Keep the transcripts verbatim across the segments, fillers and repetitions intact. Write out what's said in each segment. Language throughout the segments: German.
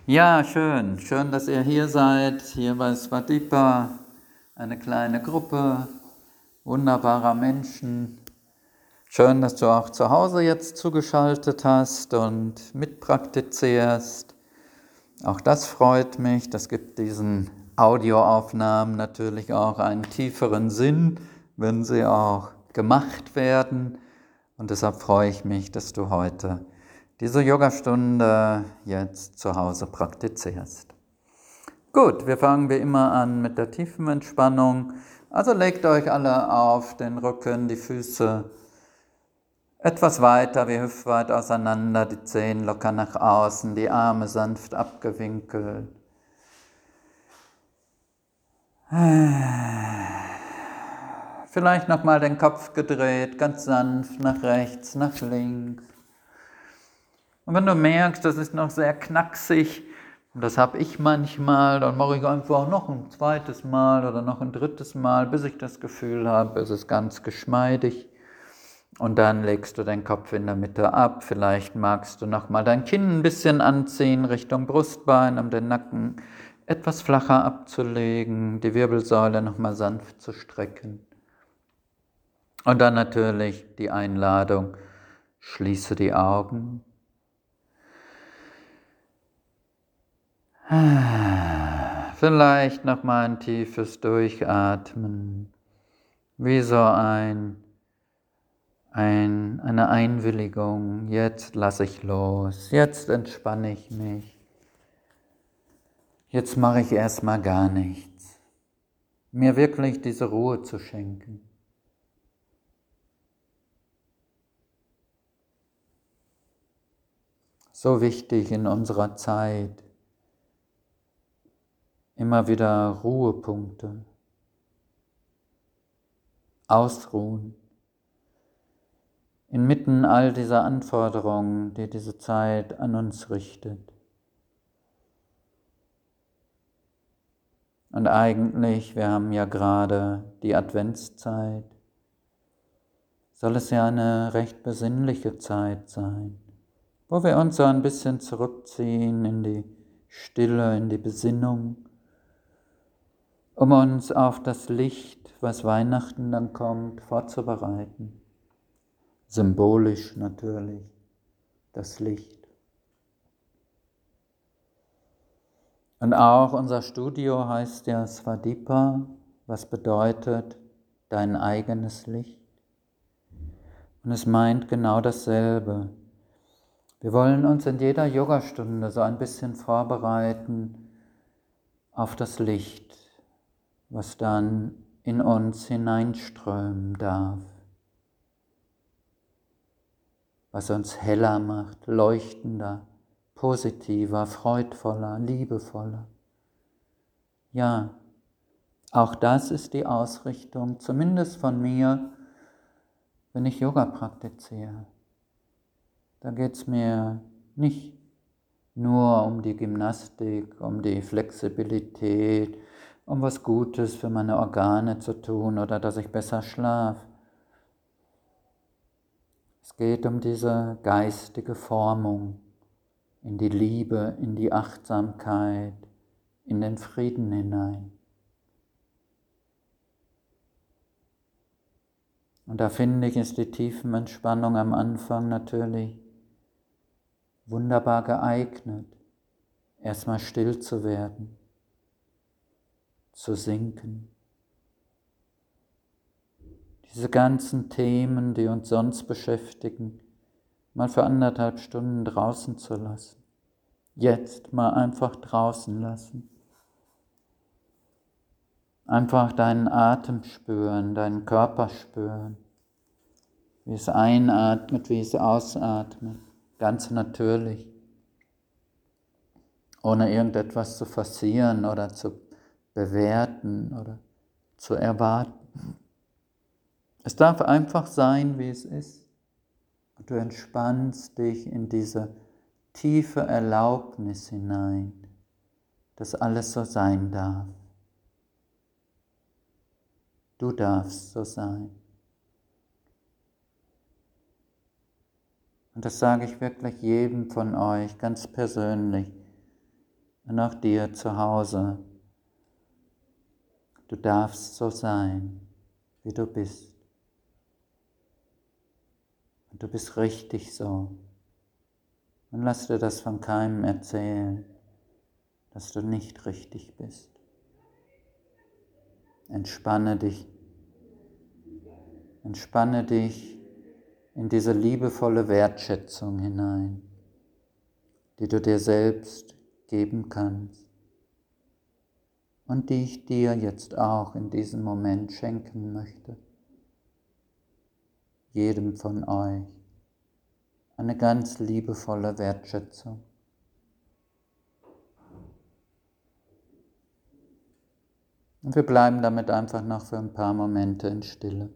Ja, schön. Schön, dass ihr hier seid, hier bei Svadipa, eine kleine Gruppe wunderbarer Menschen. Schön, dass du auch zu Hause jetzt zugeschaltet hast und mitpraktizierst. Auch das freut mich. Das gibt diesen Audioaufnahmen natürlich auch einen tieferen Sinn, wenn sie auch gemacht werden. Und deshalb freue ich mich, dass du heute diese Yogastunde jetzt zu Hause praktizierst. Gut, wir fangen wie immer an mit der tiefen Entspannung. Also legt euch alle auf den Rücken, die Füße etwas weiter, wie hüftweit auseinander, die Zehen locker nach außen, die Arme sanft abgewinkelt. Vielleicht nochmal den Kopf gedreht, ganz sanft nach rechts, nach links. Und wenn du merkst, das ist noch sehr knacksig, und das habe ich manchmal, dann mache ich einfach noch ein zweites Mal oder noch ein drittes Mal, bis ich das Gefühl habe, es ist ganz geschmeidig. Und dann legst du den Kopf in der Mitte ab. Vielleicht magst du nochmal dein Kinn ein bisschen anziehen Richtung Brustbein, um den Nacken etwas flacher abzulegen, die Wirbelsäule nochmal sanft zu strecken. Und dann natürlich die Einladung, schließe die Augen. Vielleicht nochmal ein tiefes Durchatmen, wie so ein, ein, eine Einwilligung. Jetzt lasse ich los, jetzt entspanne ich mich. Jetzt mache ich erstmal gar nichts. Mir wirklich diese Ruhe zu schenken. So wichtig in unserer Zeit. Immer wieder Ruhepunkte. Ausruhen. Inmitten all dieser Anforderungen, die diese Zeit an uns richtet. Und eigentlich, wir haben ja gerade die Adventszeit, soll es ja eine recht besinnliche Zeit sein, wo wir uns so ein bisschen zurückziehen in die Stille, in die Besinnung, um uns auf das Licht, was Weihnachten dann kommt, vorzubereiten. Symbolisch natürlich, das Licht. Und auch unser Studio heißt ja Svadipa, was bedeutet dein eigenes Licht. Und es meint genau dasselbe. Wir wollen uns in jeder Yogastunde so ein bisschen vorbereiten auf das Licht, was dann in uns hineinströmen darf, was uns heller macht, leuchtender, positiver, freudvoller, liebevoller. Ja, auch das ist die Ausrichtung, zumindest von mir, wenn ich Yoga praktiziere. Da geht es mir nicht nur um die Gymnastik, um die Flexibilität, um was Gutes für meine Organe zu tun oder dass ich besser schlafe. Es geht um diese geistige Formung in die Liebe, in die Achtsamkeit, in den Frieden hinein. Und da finde ich, ist die Tiefenentspannung am Anfang natürlich wunderbar geeignet, erstmal still zu werden, zu sinken. Diese ganzen Themen, die uns sonst beschäftigen, mal für anderthalb Stunden draußen zu lassen. Jetzt mal einfach draußen lassen. Einfach deinen Atem spüren, deinen Körper spüren. Wie es einatmet, wie es ausatmet. Ganz natürlich. Ohne irgendetwas zu forcieren oder zu bewerten oder zu erwarten. Es darf einfach sein, wie es ist. Und du entspannst dich in diese tiefe Erlaubnis hinein, dass alles so sein darf. Du darfst so sein. Und das sage ich wirklich jedem von euch ganz persönlich. und auch dir zu Hause. Du darfst so sein, wie du bist. Und du bist richtig so. Und lass dir das von keinem erzählen, dass du nicht richtig bist. Entspanne dich. Entspanne dich in diese liebevolle Wertschätzung hinein, die du dir selbst geben kannst und die ich dir jetzt auch in diesem Moment schenken möchte. Jedem von euch eine ganz liebevolle Wertschätzung. Und wir bleiben damit einfach noch für ein paar Momente in Stille.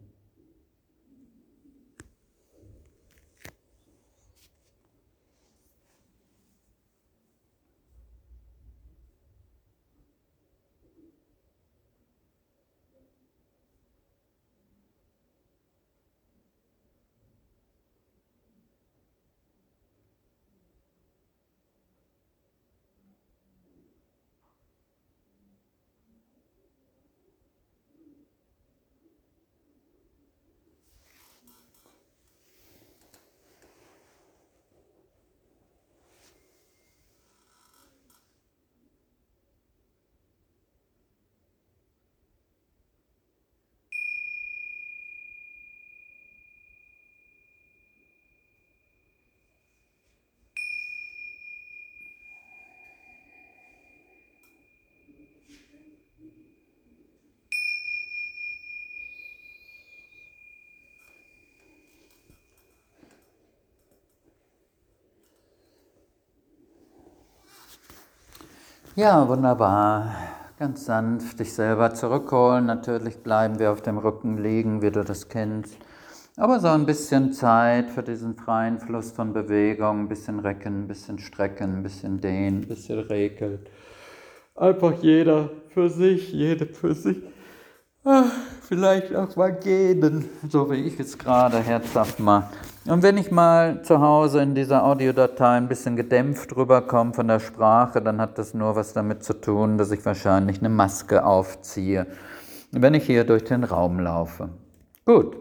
Ja, wunderbar. Ganz sanft dich selber zurückholen. Natürlich bleiben wir auf dem Rücken liegen, wie du das kennst. Aber so ein bisschen Zeit für diesen freien Fluss von Bewegung, ein bisschen recken, ein bisschen strecken, ein bisschen dehnen, ein bisschen regeln. Einfach jeder für sich, jede für sich. Ach, vielleicht auch mal gehen, so wie ich es gerade herzhaft mache. Und wenn ich mal zu Hause in dieser Audiodatei ein bisschen gedämpft rüberkomme von der Sprache, dann hat das nur was damit zu tun, dass ich wahrscheinlich eine Maske aufziehe, wenn ich hier durch den Raum laufe. Gut.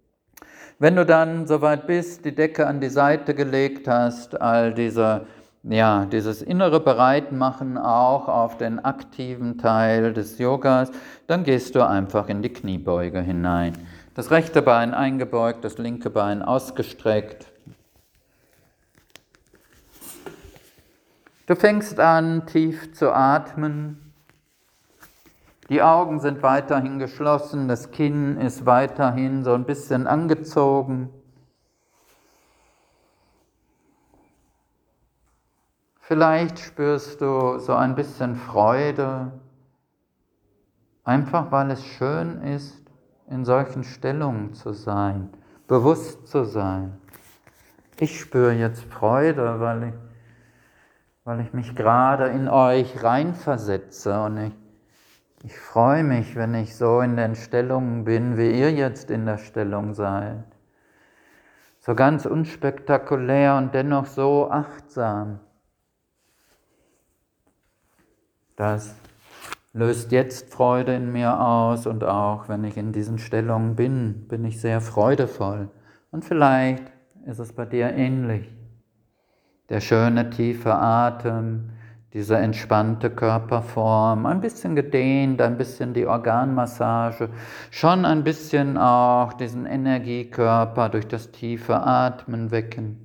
Wenn du dann soweit bist, die Decke an die Seite gelegt hast, all diese, ja, dieses innere Bereitmachen auch auf den aktiven Teil des Yogas, dann gehst du einfach in die Kniebeuge hinein. Das rechte Bein eingebeugt, das linke Bein ausgestreckt. Du fängst an, tief zu atmen. Die Augen sind weiterhin geschlossen, das Kinn ist weiterhin so ein bisschen angezogen. Vielleicht spürst du so ein bisschen Freude, einfach weil es schön ist, in solchen Stellungen zu sein, bewusst zu sein. Ich spüre jetzt Freude, weil ich, weil ich mich gerade in euch reinversetze und ich, ich freue mich, wenn ich so in den Stellungen bin, wie ihr jetzt in der Stellung seid. So ganz unspektakulär und dennoch so achtsam. Das löst jetzt Freude in mir aus und auch wenn ich in diesen Stellungen bin, bin ich sehr freudevoll. Und vielleicht ist es bei dir ähnlich. Der schöne tiefe Atem, diese entspannte Körperform, ein bisschen gedehnt, ein bisschen die Organmassage, schon ein bisschen auch diesen Energiekörper durch das tiefe Atmen wecken.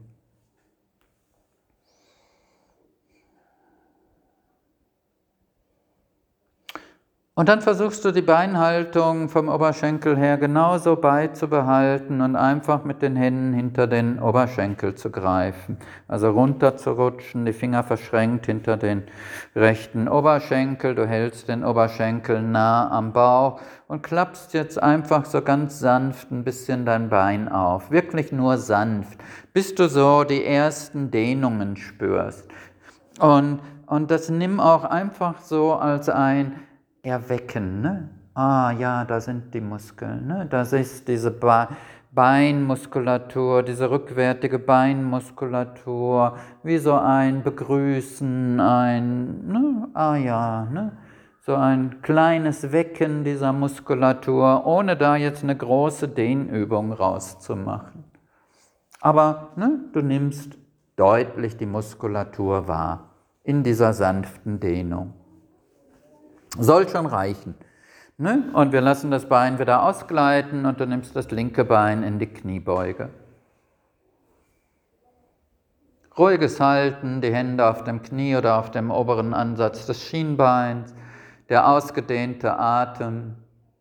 Und dann versuchst du die Beinhaltung vom Oberschenkel her genauso beizubehalten und einfach mit den Händen hinter den Oberschenkel zu greifen. Also runter zu rutschen, die Finger verschränkt hinter den rechten Oberschenkel. Du hältst den Oberschenkel nah am Bauch und klappst jetzt einfach so ganz sanft ein bisschen dein Bein auf. Wirklich nur sanft, bis du so die ersten Dehnungen spürst. Und, und das nimm auch einfach so als ein Erwecken, ne? Ah ja, da sind die Muskeln, ne? Das ist diese ba- Beinmuskulatur, diese rückwärtige Beinmuskulatur, wie so ein Begrüßen, ein, ne, ah ja, ne, so ein kleines Wecken dieser Muskulatur, ohne da jetzt eine große Dehnübung rauszumachen. Aber ne, du nimmst deutlich die Muskulatur wahr in dieser sanften Dehnung. Soll schon reichen. Ne? Und wir lassen das Bein wieder ausgleiten und du nimmst das linke Bein in die Kniebeuge. Ruhiges Halten, die Hände auf dem Knie oder auf dem oberen Ansatz des Schienbeins, der ausgedehnte Atem.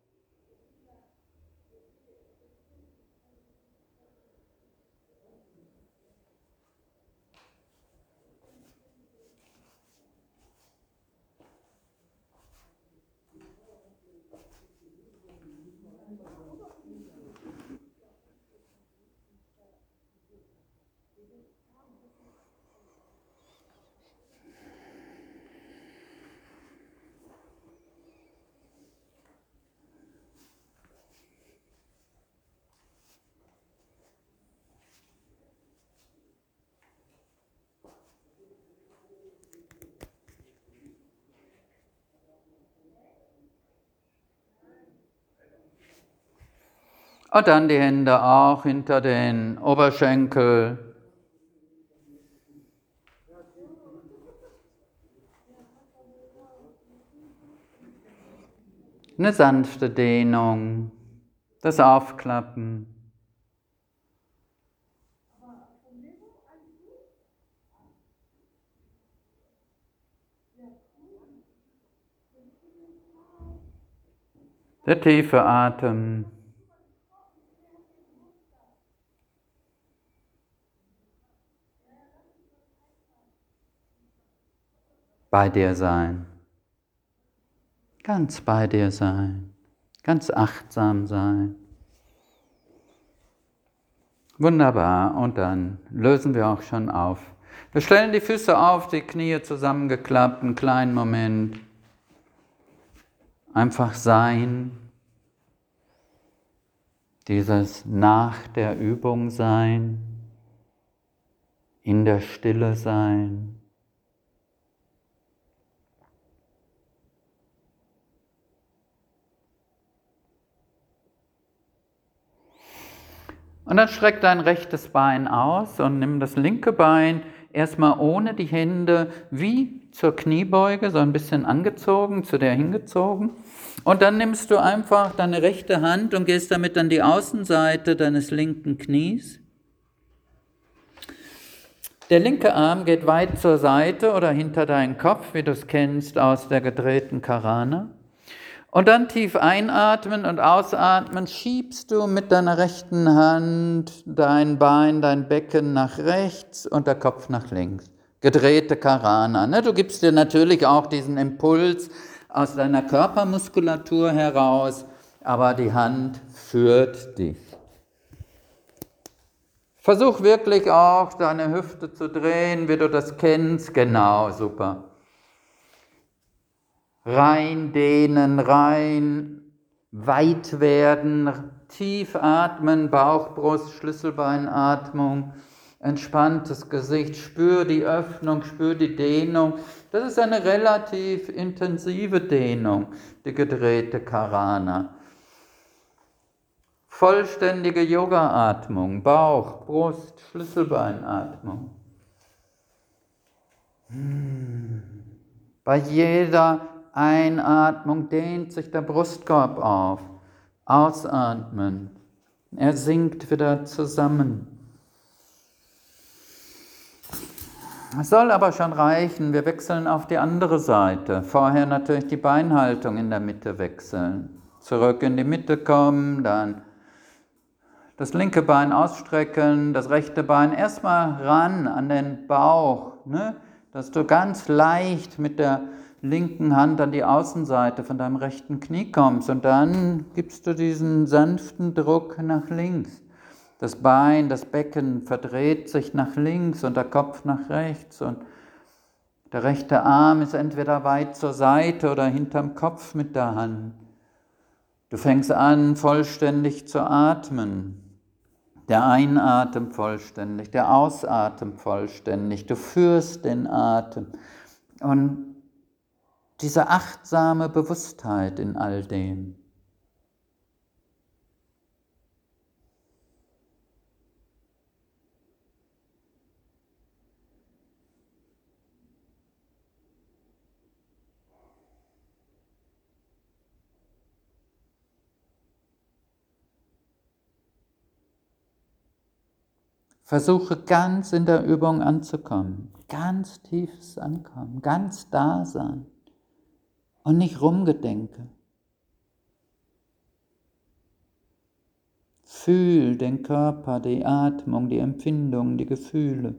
Und dann die Hände auch hinter den Oberschenkel. Eine sanfte Dehnung, das Aufklappen. Der tiefe Atem. Bei dir sein. Ganz bei dir sein. Ganz achtsam sein. Wunderbar. Und dann lösen wir auch schon auf. Wir stellen die Füße auf, die Knie zusammengeklappt, einen kleinen Moment. Einfach sein. Dieses nach der Übung sein. In der Stille sein. Und dann streck dein rechtes Bein aus und nimm das linke Bein erstmal ohne die Hände wie zur Kniebeuge, so ein bisschen angezogen, zu der hingezogen. Und dann nimmst du einfach deine rechte Hand und gehst damit an die Außenseite deines linken Knies. Der linke Arm geht weit zur Seite oder hinter deinen Kopf, wie du es kennst aus der gedrehten Karana. Und dann tief einatmen und ausatmen, schiebst du mit deiner rechten Hand dein Bein, dein Becken nach rechts und der Kopf nach links. Gedrehte Karana. Ne? Du gibst dir natürlich auch diesen Impuls aus deiner Körpermuskulatur heraus, aber die Hand führt dich. Versuch wirklich auch, deine Hüfte zu drehen, wie du das kennst. Genau, super. Rein dehnen, rein weit werden, tief atmen, Bauch, Brust, Schlüsselbeinatmung, entspanntes Gesicht, spür die Öffnung, spür die Dehnung. Das ist eine relativ intensive Dehnung, die gedrehte Karana. Vollständige Yoga-Atmung, Bauch, Brust, Schlüsselbeinatmung. Bei jeder Einatmung dehnt sich der Brustkorb auf. Ausatmen. Er sinkt wieder zusammen. Es soll aber schon reichen. Wir wechseln auf die andere Seite. Vorher natürlich die Beinhaltung in der Mitte wechseln. Zurück in die Mitte kommen, dann das linke Bein ausstrecken, das rechte Bein erstmal ran an den Bauch, ne? Dass du ganz leicht mit der linken Hand an die Außenseite von deinem rechten Knie kommst und dann gibst du diesen sanften Druck nach links. Das Bein, das Becken verdreht sich nach links und der Kopf nach rechts und der rechte Arm ist entweder weit zur Seite oder hinterm Kopf mit der Hand. Du fängst an, vollständig zu atmen. Der Einatmen vollständig, der Ausatmen vollständig. Du führst den Atem. Und diese achtsame Bewusstheit in all dem. Versuche ganz in der Übung anzukommen, ganz tiefes Ankommen, ganz da sein und nicht Rumgedenke. Fühl den Körper, die Atmung, die Empfindungen, die Gefühle.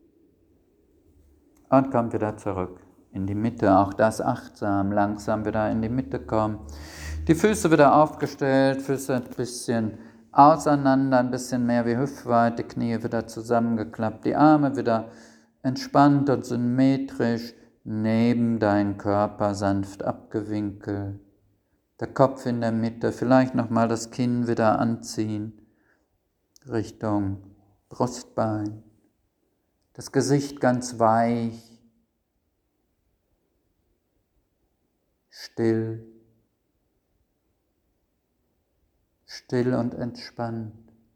Und komm wieder zurück in die Mitte, auch das achtsam, langsam wieder in die Mitte kommen. Die Füße wieder aufgestellt, Füße ein bisschen auseinander, ein bisschen mehr wie hüftweit, die Knie wieder zusammengeklappt, die Arme wieder entspannt und symmetrisch neben deinen Körper sanft abgewinkelt. Der Kopf in der Mitte, vielleicht nochmal das Kinn wieder anziehen, Richtung Brustbein. Das Gesicht ganz weich, still, still und entspannt.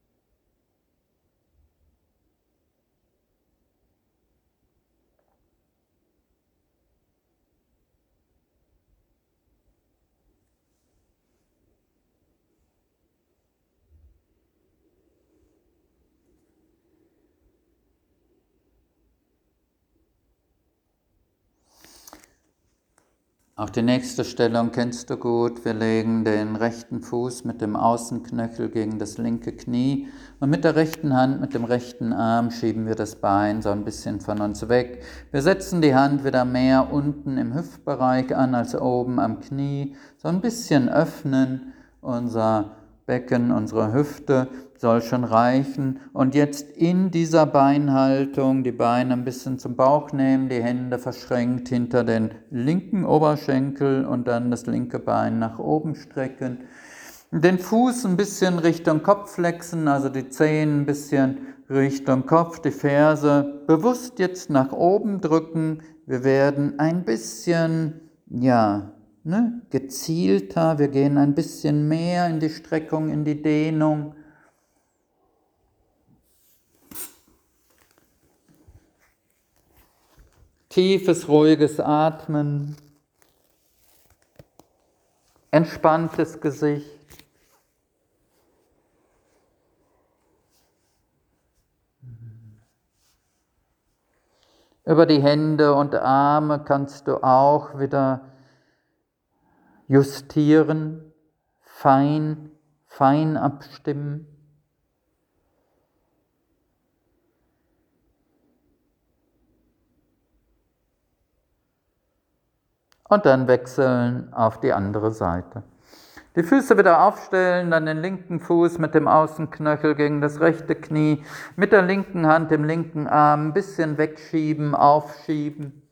Auch die nächste Stellung kennst du gut. Wir legen den rechten Fuß mit dem Außenknöchel gegen das linke Knie und mit der rechten Hand, mit dem rechten Arm schieben wir das Bein so ein bisschen von uns weg. Wir setzen die Hand wieder mehr unten im Hüftbereich an als oben am Knie. So ein bisschen öffnen, unser Becken, unsere Hüfte soll schon reichen. Und jetzt in dieser Beinhaltung die Beine ein bisschen zum Bauch nehmen, die Hände verschränkt hinter den linken Oberschenkel und dann das linke Bein nach oben strecken. Den Fuß ein bisschen Richtung Kopf flexen, also die Zehen ein bisschen Richtung Kopf, die Ferse bewusst jetzt nach oben drücken. Wir werden ein bisschen, ja, ne, gezielter, wir gehen ein bisschen mehr in die Streckung, in die Dehnung. Tiefes, ruhiges Atmen, entspanntes Gesicht. Über die Hände und Arme kannst du auch wieder justieren, fein, fein abstimmen. Und dann wechseln auf die andere Seite. Die Füße wieder aufstellen, dann den linken Fuß mit dem Außenknöchel gegen das rechte Knie, mit der linken Hand, dem linken Arm ein bisschen wegschieben, aufschieben.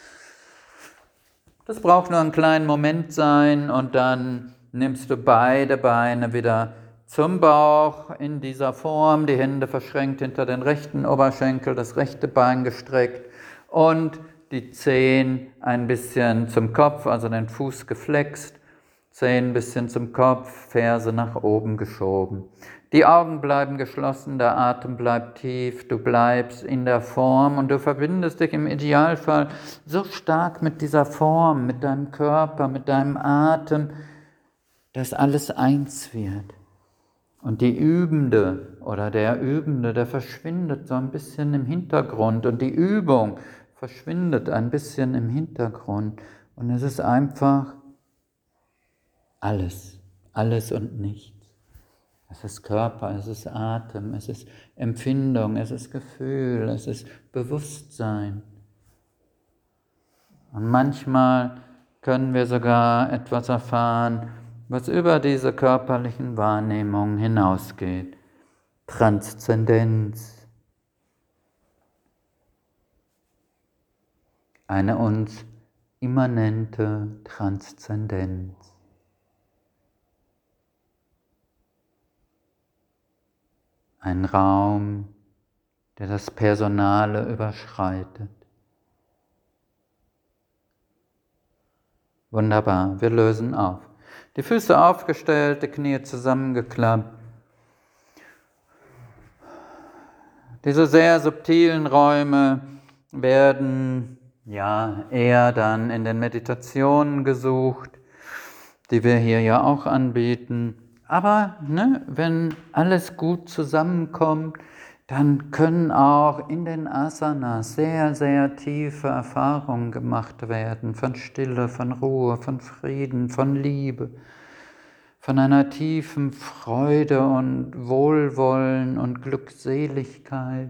Das braucht nur einen kleinen Moment sein und dann nimmst du beide Beine wieder zum Bauch in dieser Form, die Hände verschränkt hinter den rechten Oberschenkel, das rechte Bein gestreckt und die Zehen ein bisschen zum Kopf, also den Fuß geflext, Zehen ein bisschen zum Kopf, Ferse nach oben geschoben. Die Augen bleiben geschlossen, der Atem bleibt tief, du bleibst in der Form und du verbindest dich im Idealfall so stark mit dieser Form, mit deinem Körper, mit deinem Atem, dass alles eins wird. Und die Übende oder der Übende, der verschwindet so ein bisschen im Hintergrund und die Übung verschwindet ein bisschen im Hintergrund und es ist einfach alles, alles und nichts. Es ist Körper, es ist Atem, es ist Empfindung, es ist Gefühl, es ist Bewusstsein. Und manchmal können wir sogar etwas erfahren, was über diese körperlichen Wahrnehmungen hinausgeht. Transzendenz. Eine uns immanente Transzendenz. ein Raum, der das Personale überschreitet. Wunderbar, wir lösen auf. Die Füße aufgestellt, die Knie zusammengeklappt. Diese sehr subtilen Räume werden ja eher dann in den Meditationen gesucht, die wir hier ja auch anbieten. Aber ne, wenn alles gut zusammenkommt, dann können auch in den Asanas sehr, sehr tiefe Erfahrungen gemacht werden von Stille, von Ruhe, von Frieden, von Liebe, von einer tiefen Freude und Wohlwollen und Glückseligkeit.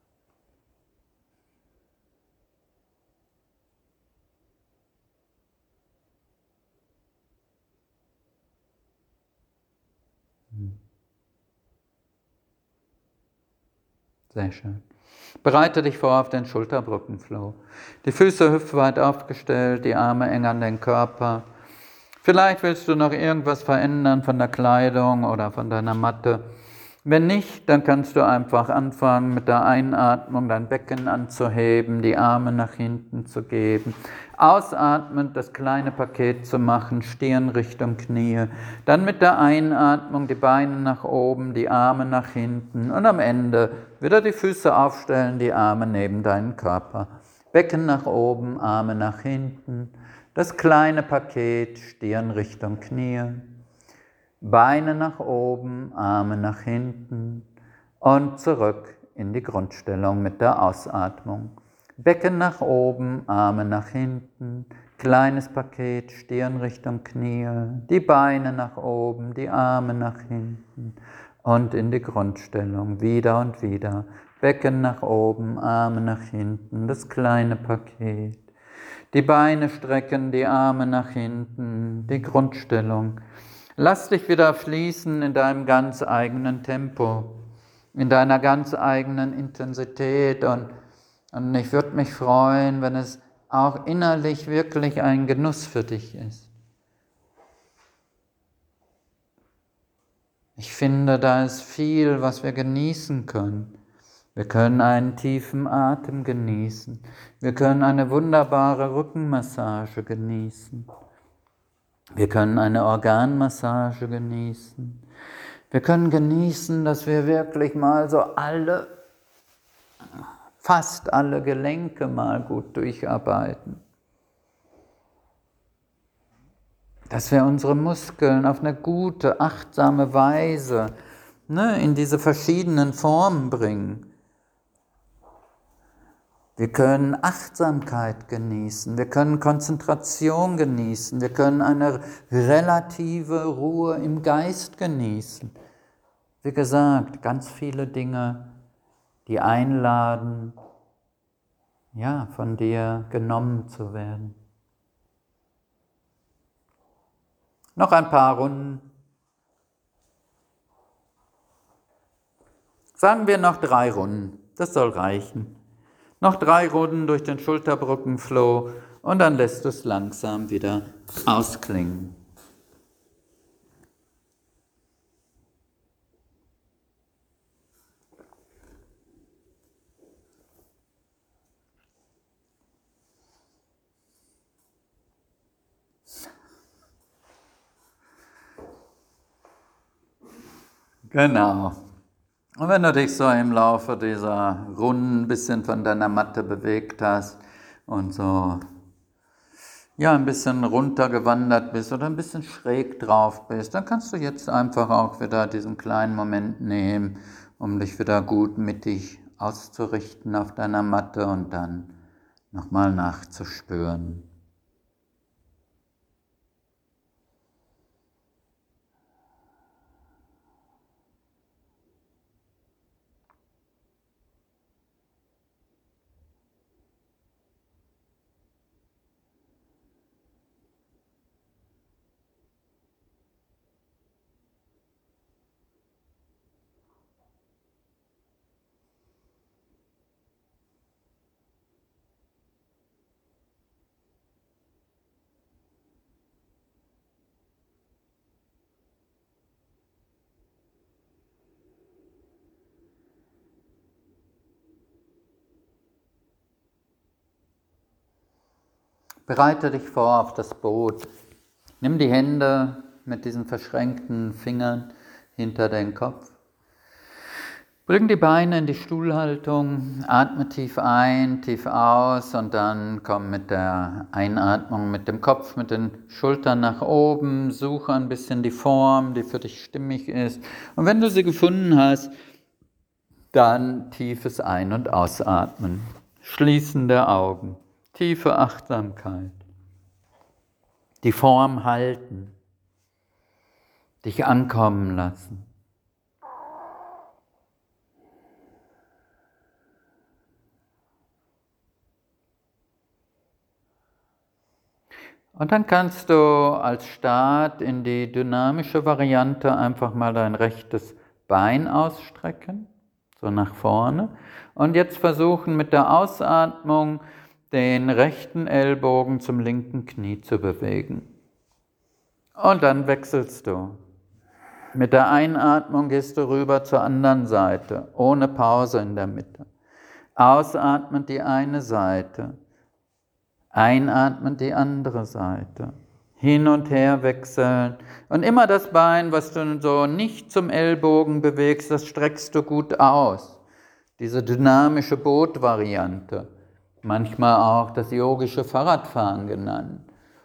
Sehr schön. Bereite dich vor auf den Schulterbrückenflow. Die Füße hüftweit aufgestellt, die Arme eng an den Körper. Vielleicht willst du noch irgendwas verändern von der Kleidung oder von deiner Matte. Wenn nicht, dann kannst du einfach anfangen, mit der Einatmung dein Becken anzuheben, die Arme nach hinten zu geben. Ausatmend das kleine Paket zu machen, Stirn Richtung Knie. Dann mit der Einatmung die Beine nach oben, die Arme nach hinten. Und am Ende wieder die Füße aufstellen, die Arme neben deinen Körper. Becken nach oben, Arme nach hinten. Das kleine Paket, Stirn Richtung Knie. Beine nach oben, Arme nach hinten und zurück in die Grundstellung mit der Ausatmung. Becken nach oben, Arme nach hinten, kleines Paket, Stirn Richtung Knie, die Beine nach oben, die Arme nach hinten und in die Grundstellung, wieder und wieder. Becken nach oben, Arme nach hinten, das kleine Paket. Die Beine strecken, die Arme nach hinten, die Grundstellung. Lass dich wieder fließen in deinem ganz eigenen Tempo, in deiner ganz eigenen Intensität. Und, und ich würde mich freuen, wenn es auch innerlich wirklich ein Genuss für dich ist. Ich finde, da ist viel, was wir genießen können. Wir können einen tiefen Atem genießen. Wir können eine wunderbare Rückenmassage genießen. Wir können eine Organmassage genießen. Wir können genießen, dass wir wirklich mal so alle, fast alle Gelenke mal gut durcharbeiten. Dass wir unsere Muskeln auf eine gute, achtsame Weise ne, in diese verschiedenen Formen bringen. Wir können Achtsamkeit genießen, wir können Konzentration genießen, wir können eine relative Ruhe im Geist genießen. Wie gesagt, ganz viele Dinge, die einladen, ja, von dir genommen zu werden. Noch ein paar Runden. Sagen wir noch drei Runden, das soll reichen. Noch drei Runden durch den Schulterbrückenflow und dann lässt du es langsam wieder ausklingen. Genau. Und wenn du dich so im Laufe dieser Runden ein bisschen von deiner Matte bewegt hast und so ja, ein bisschen runtergewandert bist oder ein bisschen schräg drauf bist, dann kannst du jetzt einfach auch wieder diesen kleinen Moment nehmen, um dich wieder gut mittig auszurichten auf deiner Matte und dann nochmal nachzuspüren. Bereite dich vor auf das Boot. Nimm die Hände mit diesen verschränkten Fingern hinter den Kopf. Bring die Beine in die Stuhlhaltung, atme tief ein, tief aus und dann komm mit der Einatmung mit dem Kopf, mit den Schultern nach oben, suche ein bisschen die Form, die für dich stimmig ist. Und wenn du sie gefunden hast, dann tiefes Ein- und Ausatmen, Schließen der Augen, tiefe Achtsamkeit, die Form halten, dich ankommen lassen. Und dann kannst du als Start in die dynamische Variante einfach mal dein rechtes Bein ausstrecken, so nach vorne. Und jetzt versuchen mit der Ausatmung den rechten Ellbogen zum linken Knie zu bewegen. Und dann wechselst du. Mit der Einatmung gehst du rüber zur anderen Seite, ohne Pause in der Mitte. Ausatmend die eine Seite. Einatmen die andere Seite, hin und her wechseln und immer das Bein, was du so nicht zum Ellbogen bewegst, das streckst du gut aus. Diese dynamische Bootvariante, manchmal auch das yogische Fahrradfahren genannt.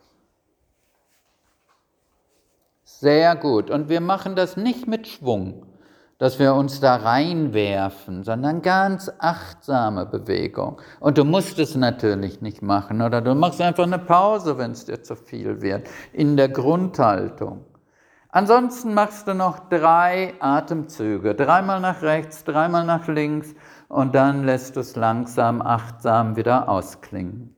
Sehr gut. Und wir machen das nicht mit Schwung, dass wir uns da reinwerfen, sondern ganz achtsame Bewegung. Und du musst es natürlich nicht machen, oder du machst einfach eine Pause, wenn es dir zu viel wird, in der Grundhaltung. Ansonsten machst du noch drei Atemzüge, dreimal nach rechts, dreimal nach links und dann lässt du es langsam, achtsam wieder ausklingen.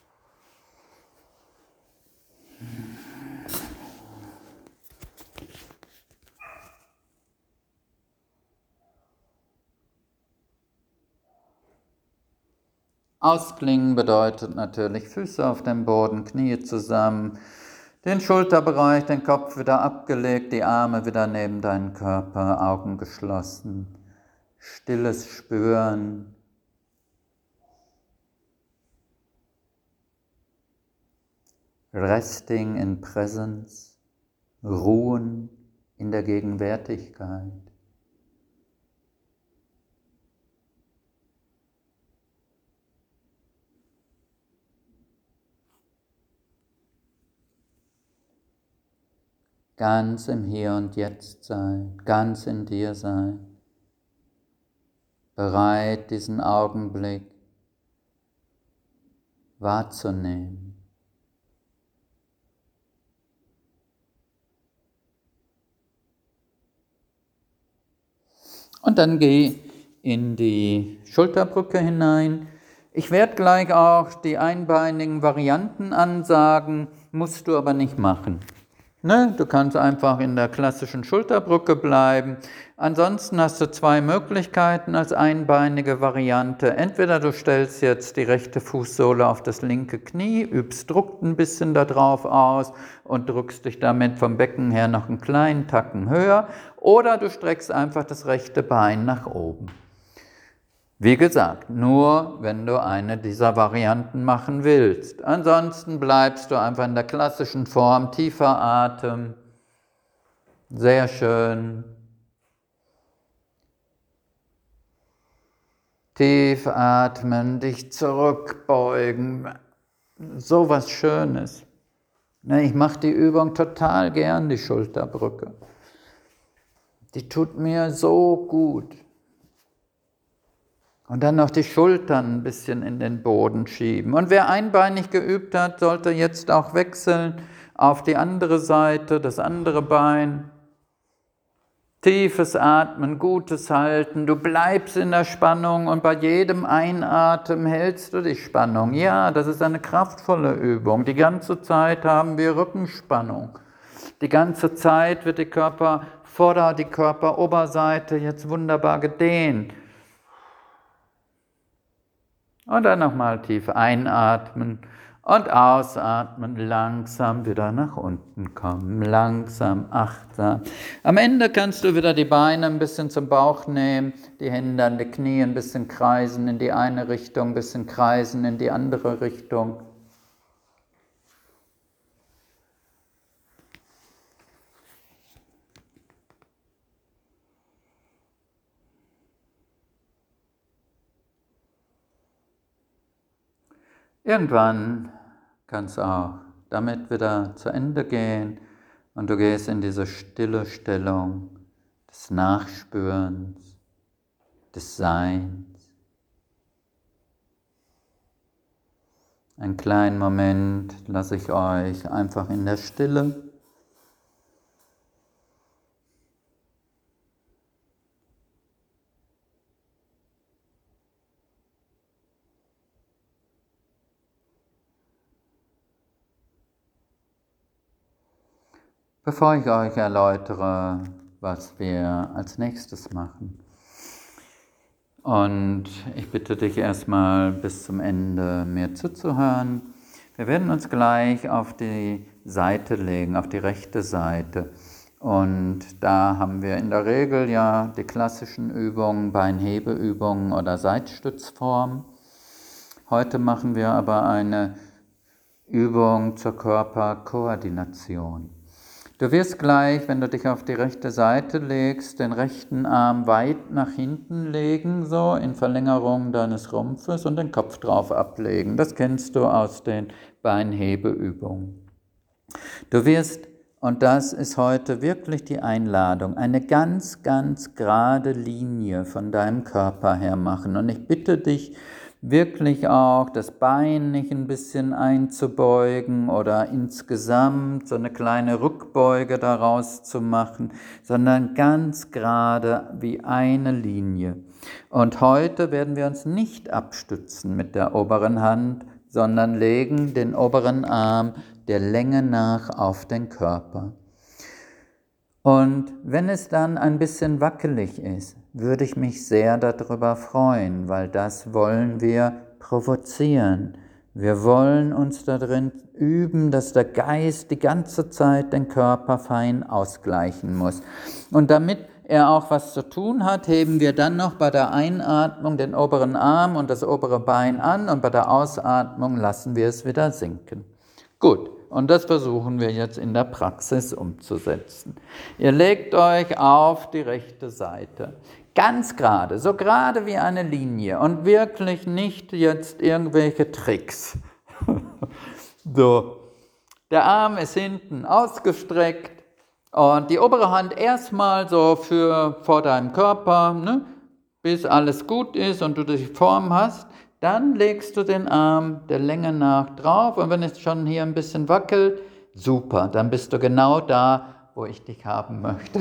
Ausklingen bedeutet natürlich Füße auf dem Boden, Knie zusammen, den Schulterbereich, den Kopf wieder abgelegt, die Arme wieder neben deinen Körper, Augen geschlossen, stilles Spüren. Resting in Presence, Ruhen in der Gegenwärtigkeit. Ganz im Hier und Jetzt sein, ganz in dir sein, bereit, diesen Augenblick wahrzunehmen. Und dann geh in die Schulterbrücke hinein. Ich werde gleich auch die einbeinigen Varianten ansagen, musst du aber nicht machen. Ne? Du kannst einfach in der klassischen Schulterbrücke bleiben. Ansonsten hast du zwei Möglichkeiten als einbeinige Variante. Entweder du stellst jetzt die rechte Fußsohle auf das linke Knie, übst Druck ein bisschen da drauf aus und drückst dich damit vom Becken her noch einen kleinen Tacken höher. Oder du streckst einfach das rechte Bein nach oben. Wie gesagt, nur wenn du eine dieser Varianten machen willst. Ansonsten bleibst du einfach in der klassischen Form, tiefer Atem, sehr schön. Tief atmen, dich zurückbeugen, so was Schönes. Ich mache die Übung total gern, die Schulterbrücke. Die tut mir so gut. Und dann noch die Schultern ein bisschen in den Boden schieben. Und wer einbeinig geübt hat, sollte jetzt auch wechseln auf die andere Seite, das andere Bein. Tiefes Atmen, gutes Halten, du bleibst in der Spannung und bei jedem Einatmen hältst du die Spannung. Ja, das ist eine kraftvolle Übung. Die ganze Zeit haben wir Rückenspannung. Die ganze Zeit wird die Körpervorder-, die Körperoberseite jetzt wunderbar gedehnt. Und dann nochmal tief einatmen und ausatmen, langsam wieder nach unten kommen, langsam, achtsam. Am Ende kannst du wieder die Beine ein bisschen zum Bauch nehmen, die Hände an die Knie ein bisschen kreisen in die eine Richtung, ein bisschen kreisen in die andere Richtung. Irgendwann kann es auch damit wieder zu Ende gehen und du gehst in diese stille Stellung des Nachspürens, des Seins. Einen kleinen Moment lasse ich euch einfach in der Stille. Bevor ich euch erläutere, was wir als nächstes machen. Und ich bitte dich erstmal bis zum Ende mir zuzuhören. Wir werden uns gleich auf die Seite legen, auf die rechte Seite. Und da haben wir in der Regel ja die klassischen Übungen, Beinhebeübungen oder Seitstützform. Heute machen wir aber eine Übung zur Körperkoordination. Du wirst gleich, wenn du dich auf die rechte Seite legst, den rechten Arm weit nach hinten legen, so in Verlängerung deines Rumpfes und den Kopf drauf ablegen. Das kennst du aus den Beinhebeübungen. Du wirst, und das ist heute wirklich die Einladung, eine ganz, ganz gerade Linie von deinem Körper her machen. Und ich bitte dich, wirklich auch das Bein nicht ein bisschen einzubeugen oder insgesamt so eine kleine Rückbeuge daraus zu machen, sondern ganz gerade wie eine Linie. Und heute werden wir uns nicht abstützen mit der oberen Hand, sondern legen den oberen Arm der Länge nach auf den Körper. Und wenn es dann ein bisschen wackelig ist, würde ich mich sehr darüber freuen, weil das wollen wir provozieren. Wir wollen uns darin üben, dass der Geist die ganze Zeit den Körper fein ausgleichen muss. Und damit er auch was zu tun hat, heben wir dann noch bei der Einatmung den oberen Arm und das obere Bein an und bei der Ausatmung lassen wir es wieder sinken. Gut. Und das versuchen wir jetzt in der Praxis umzusetzen. Ihr legt euch auf die rechte Seite, ganz gerade, so gerade wie eine Linie und wirklich nicht jetzt irgendwelche Tricks. So, der Arm ist hinten ausgestreckt und die obere Hand erstmal so für vor deinem Körper, ne, bis alles gut ist und du die Form hast. Dann legst du den Arm der Länge nach drauf und wenn es schon hier ein bisschen wackelt, super, dann bist du genau da, wo ich dich haben möchte.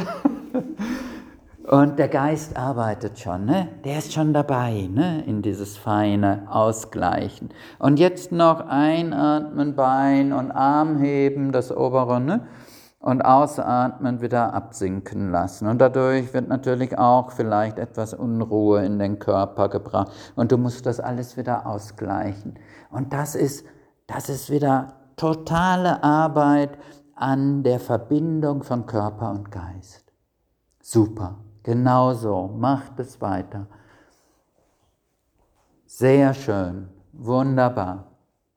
Und der Geist arbeitet schon, ne? Der ist schon dabei, ne? In dieses feine Ausgleichen. Und jetzt noch einatmen, Bein und Arm heben, das obere, ne? Und ausatmen, wieder absinken lassen. Und dadurch wird natürlich auch vielleicht etwas Unruhe in den Körper gebracht. Und du musst das alles wieder ausgleichen. Und das ist, das ist wieder totale Arbeit an der Verbindung von Körper und Geist. Super, genau so. Macht es weiter. Sehr schön, wunderbar.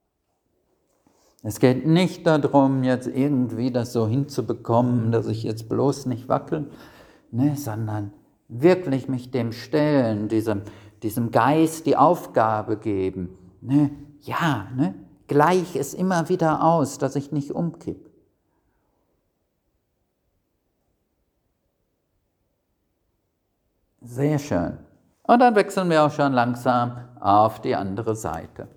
Es geht nicht darum, jetzt irgendwie das so hinzubekommen, dass ich jetzt bloß nicht wackel, ne, sondern wirklich mich dem stellen, diesem, diesem Geist die Aufgabe geben. Ne, ja, ne, gleich es immer wieder aus, dass ich nicht umkipp. Sehr schön. Und dann wechseln wir auch schon langsam auf die andere Seite.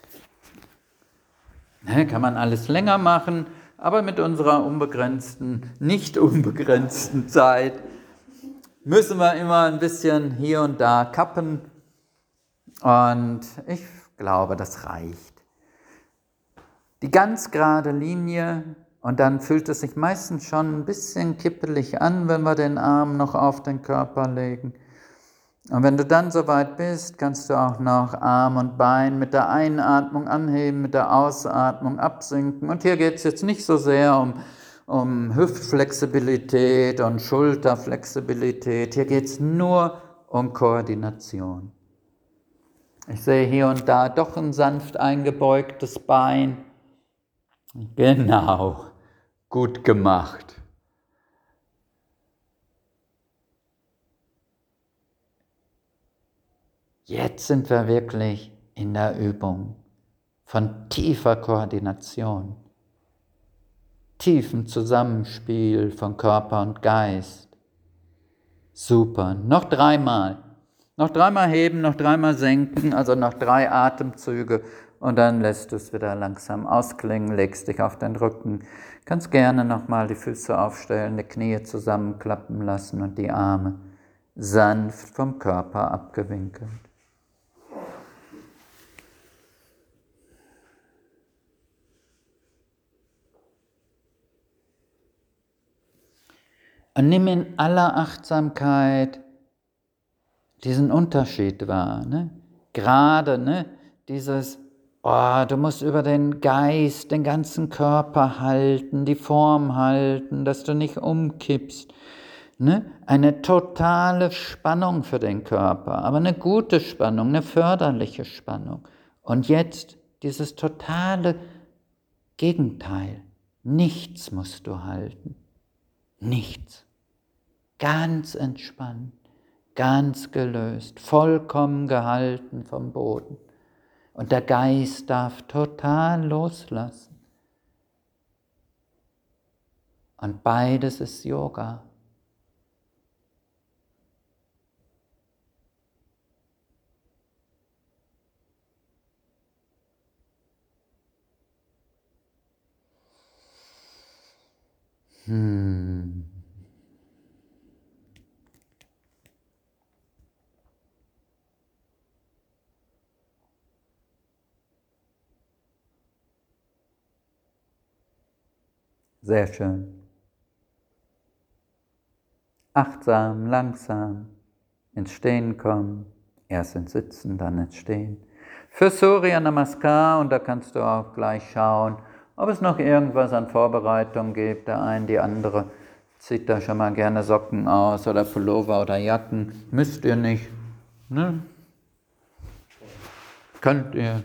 Kann man alles länger machen, aber mit unserer unbegrenzten, nicht unbegrenzten Zeit müssen wir immer ein bisschen hier und da kappen und ich glaube, das reicht. Die ganz gerade Linie und dann fühlt es sich meistens schon ein bisschen kippelig an, wenn wir den Arm noch auf den Körper legen. Und wenn du dann soweit bist, kannst du auch noch Arm und Bein mit der Einatmung anheben, mit der Ausatmung absinken. Und hier geht es jetzt nicht so sehr um, um Hüftflexibilität und Schulterflexibilität. Hier geht es nur um Koordination. Ich sehe hier und da doch ein sanft eingebeugtes Bein. Genau, gut gemacht. Jetzt sind wir wirklich in der Übung. von tiefer Koordination, tiefem Zusammenspiel von Körper und Geist. Super. Noch dreimal. Noch dreimal heben, noch dreimal senken, also noch drei Atemzüge und dann lässt du es wieder langsam ausklingen, legst dich auf den Rücken. Kannst gerne nochmal die Füße aufstellen, die Knie zusammenklappen lassen und die Arme sanft vom Körper abgewinkelt. Und nimm in aller Achtsamkeit diesen Unterschied wahr. Ne? Gerade ne? dieses, oh, du musst über den Geist, den ganzen Körper halten, die Form halten, dass du nicht umkippst. Ne? Eine totale Spannung für den Körper, aber eine gute Spannung, eine förderliche Spannung. Und jetzt dieses totale Gegenteil. Nichts musst du halten. Nichts. Ganz entspannt, ganz gelöst, vollkommen gehalten vom Boden. Und der Geist darf total loslassen. Und beides ist Yoga. Hmm. Sehr schön. Achtsam, langsam ins Stehen kommen. Erst ins Sitzen, dann ins Stehen. Für Surya Namaskar, und da kannst du auch gleich schauen, ob es noch irgendwas an Vorbereitung gibt. Der eine, die andere zieht da schon mal gerne Socken aus oder Pullover oder Jacken. Müsst ihr nicht. Ne? Könnt ihr.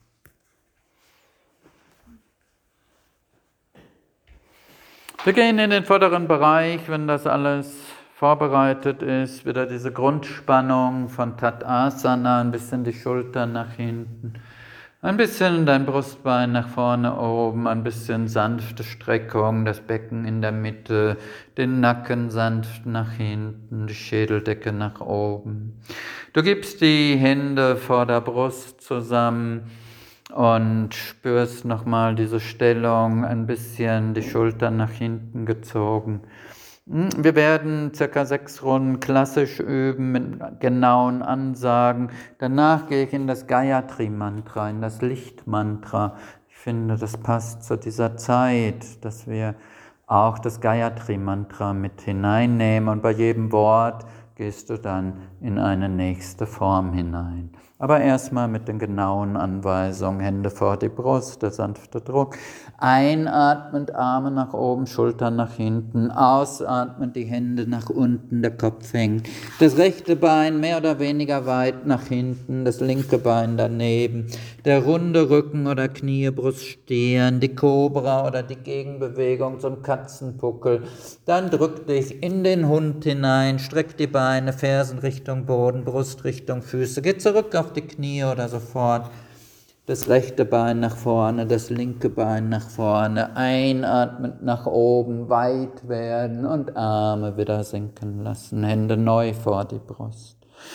Wir gehen in den vorderen Bereich, wenn das alles vorbereitet ist. Wieder diese Grundspannung von Tadasana, ein bisschen die Schultern nach hinten. Ein bisschen dein Brustbein nach vorne oben, ein bisschen sanfte Streckung, das Becken in der Mitte, den Nacken sanft nach hinten, die Schädeldecke nach oben. Du gibst die Hände vor der Brust zusammen und spürst nochmal diese Stellung, ein bisschen die Schultern nach hinten gezogen. Wir werden circa sechs Runden klassisch üben mit genauen Ansagen. Danach gehe ich in das Gayatri-Mantra, in das Lichtmantra. Ich finde, das passt zu dieser Zeit, dass wir auch das Gayatri-Mantra mit hineinnehmen. Und bei jedem Wort gehst du dann in eine nächste Form hinein. Aber erstmal mit den genauen Anweisungen, Hände vor die Brust, der sanfte Druck. Einatmend, Arme nach oben, Schultern nach hinten. Ausatmend, die Hände nach unten, der Kopf hängt. Das rechte Bein mehr oder weniger weit nach hinten, das linke Bein daneben. Der runde Rücken oder Knie, Brust, Stirn, die Kobra oder die Gegenbewegung zum Katzenpuckel. Dann drück dich in den Hund hinein, streck die Beine, Fersen Richtung Boden, Brust Richtung Füße. Geh zurück auf die Knie oder sofort das rechte Bein nach vorne, das linke Bein nach vorne, einatmend nach oben, weit werden und Arme wieder sinken lassen, Hände neu vor die Brust.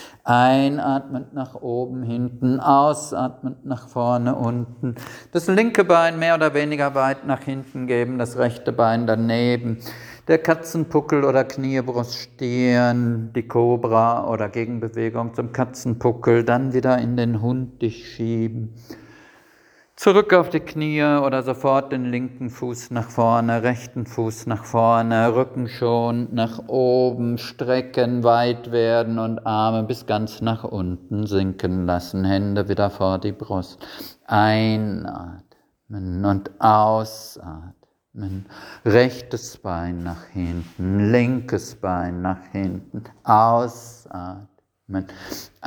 Einatmend nach oben, hinten, ausatmend nach vorne, unten. Das linke Bein mehr oder weniger weit nach hinten geben, das rechte Bein daneben. Der Katzenpuckel oder Knie, Brust, Stirn, die Kobra oder Gegenbewegung zum Katzenpuckel, dann wieder in den Hund dich schieben. Zurück auf die Knie oder sofort den linken Fuß nach vorne, rechten Fuß nach vorne, Rücken schon nach oben, strecken, weit werden und Arme bis ganz nach unten sinken lassen, Hände wieder vor die Brust. Einatmen und ausatmen. Rechtes Bein nach hinten, linkes Bein nach hinten, ausatmen,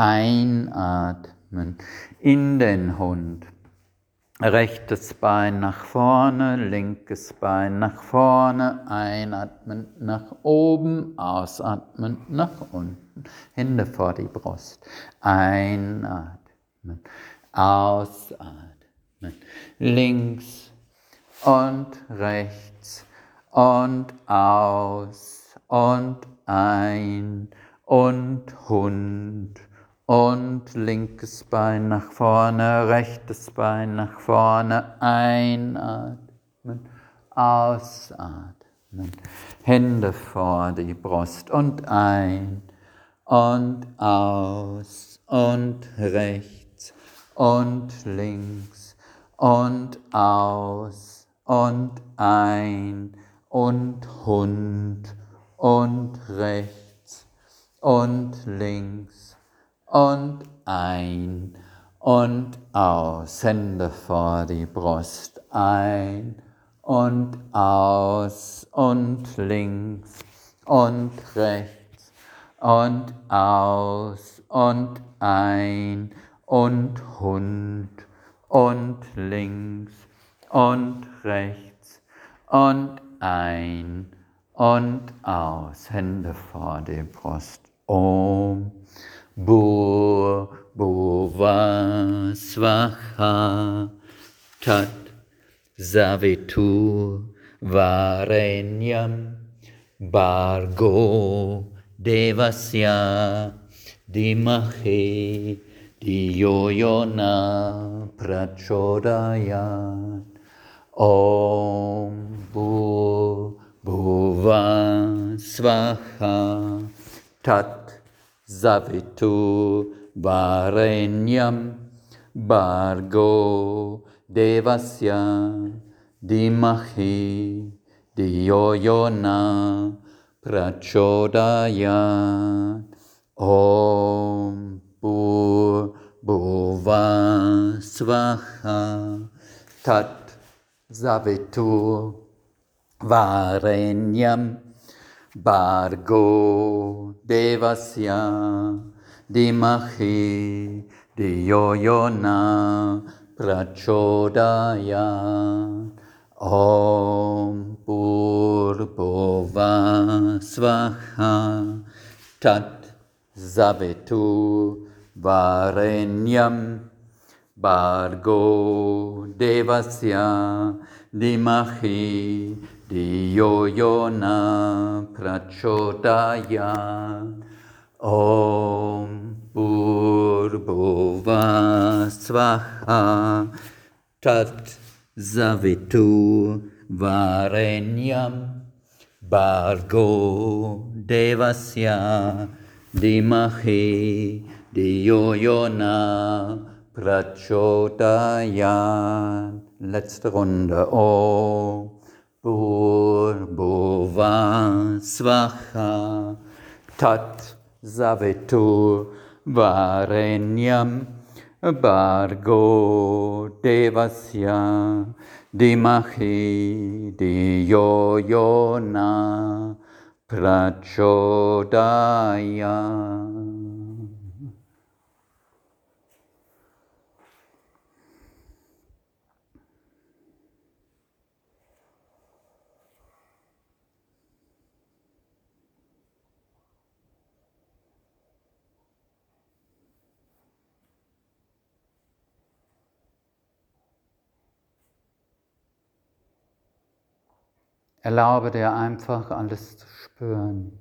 einatmen in den Hund. Rechtes Bein nach vorne, linkes Bein nach vorne, einatmen nach oben, ausatmen nach unten, Hände vor die Brust, einatmen, ausatmen. links und rechts und aus und ein und Hund und linkes Bein nach vorne, rechtes Bein nach vorne, einatmen, ausatmen, Hände vor die Brust und ein und aus und rechts und links und aus und ein und Hund und rechts und links und ein und aus, Hände vor die Brust, ein und aus und links und rechts und aus und ein und Hund und links und rechts und ein und aus, Hände vor die Brust. Om Bhur Bhuva Swaha Tat Savitur Varenyam Bhargo Devasya Dhimahi Dhiyo Yona Prachodayat. Om Bhur Bhuva Swaha Tat Savitur Varenyam Bhargo Devasya Dhimahi Dhiyo Yona Prachodayat. Om Bhur Bhuva Swaha Tat Savitur Varenyam Bhargo Devasya Dhimahi Dhiyo Yona Prachodayat. Om Bhur Bhuva Swaha Tat Savitur Varenyam Bhargo Devasya Dhimahi Dhiyo Yona Prachodayat. Om Bhur Bhuva Swaha Tat Savitur Varenyam Bhargo Devasya Dhimahi Dhiyo Yona Prachodayat. Letzte Runde. Om Bhur Bhuva Swaha Tat Savitur Varenyam Bhargo Devasya Dhimahi Dhiyo Yona Prachodayat. Erlaube dir einfach alles zu spüren.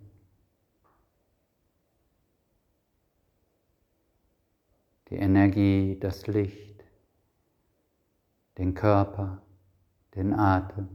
Die Energie, das Licht, den Körper, den Atem.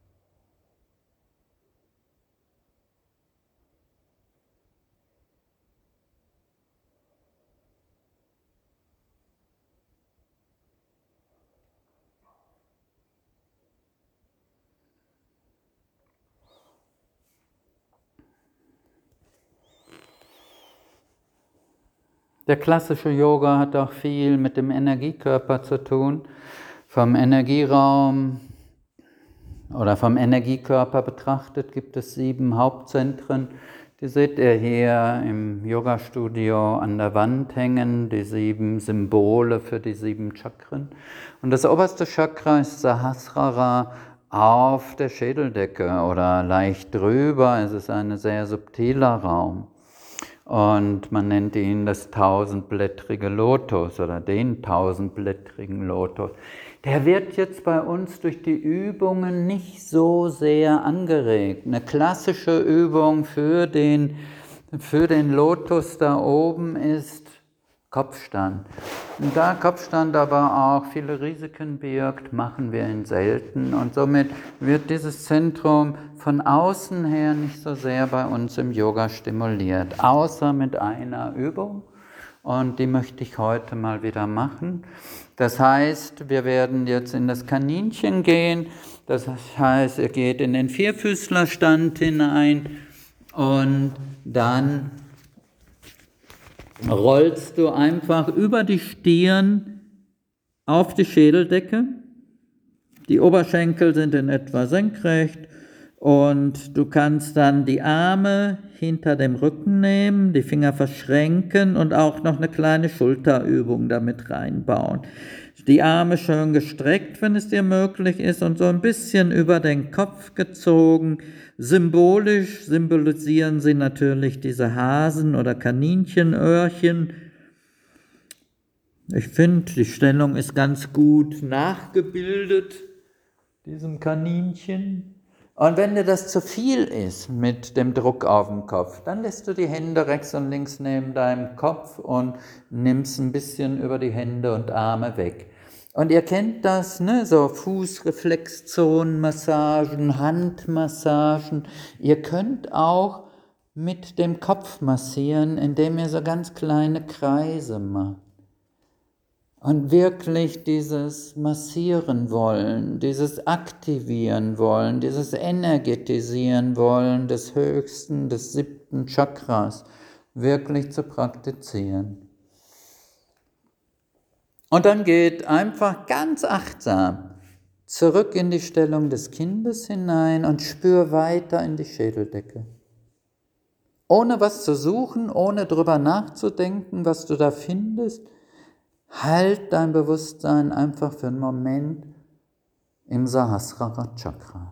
Der klassische Yoga hat auch viel mit dem Energiekörper zu tun. Vom Energieraum oder vom Energiekörper betrachtet gibt es sieben Hauptzentren. Die seht ihr hier im Yoga-Studio an der Wand hängen, die sieben Symbole für die sieben Chakren. Und das oberste Chakra ist Sahasrara auf der Schädeldecke oder leicht drüber. Es ist ein sehr subtiler Raum. Und man nennt ihn das tausendblättrige Lotus oder den tausendblättrigen Lotus. der wird jetzt bei uns durch die Übungen nicht so sehr angeregt. Eine klassische Übung für den, für den Lotus da oben ist Kopfstand. Und da Kopfstand aber auch viele Risiken birgt, machen wir ihn selten. Und somit wird dieses Zentrum von außen her nicht so sehr bei uns im Yoga stimuliert, außer mit einer Übung. Und die möchte ich heute mal wieder machen. Das heißt, wir werden jetzt in das Kaninchen gehen. Das heißt, ihr geht in den Vierfüßlerstand hinein und dann rollst du einfach über die Stirn auf die Schädeldecke. Die Oberschenkel sind in etwa senkrecht und du kannst dann die Arme hinter dem Rücken nehmen, die Finger verschränken und auch noch eine kleine Schulterübung damit reinbauen. Die Arme schön gestreckt, wenn es dir möglich ist, und so ein bisschen über den Kopf gezogen. Symbolisch symbolisieren sie natürlich diese Hasen- oder Kaninchenöhrchen. Ich finde, die Stellung ist ganz gut nachgebildet, diesem Kaninchen. Und wenn dir das zu viel ist mit dem Druck auf dem Kopf, dann lässt du die Hände rechts und links neben deinem Kopf und nimmst ein bisschen über die Hände und Arme weg. Und ihr kennt das, ne? So Fußreflexzonenmassagen, Handmassagen. Ihr könnt auch mit dem Kopf massieren, indem ihr so ganz kleine Kreise macht. Und wirklich dieses Massieren wollen, dieses Aktivieren wollen, dieses Energetisieren wollen des höchsten, des siebten Chakras wirklich zu praktizieren. Und dann geht einfach ganz achtsam zurück in die Stellung des Kindes hinein und spür weiter in die Schädeldecke. Ohne was zu suchen, ohne drüber nachzudenken, was du da findest, halt dein Bewusstsein einfach für einen Moment im Sahasrara Chakra.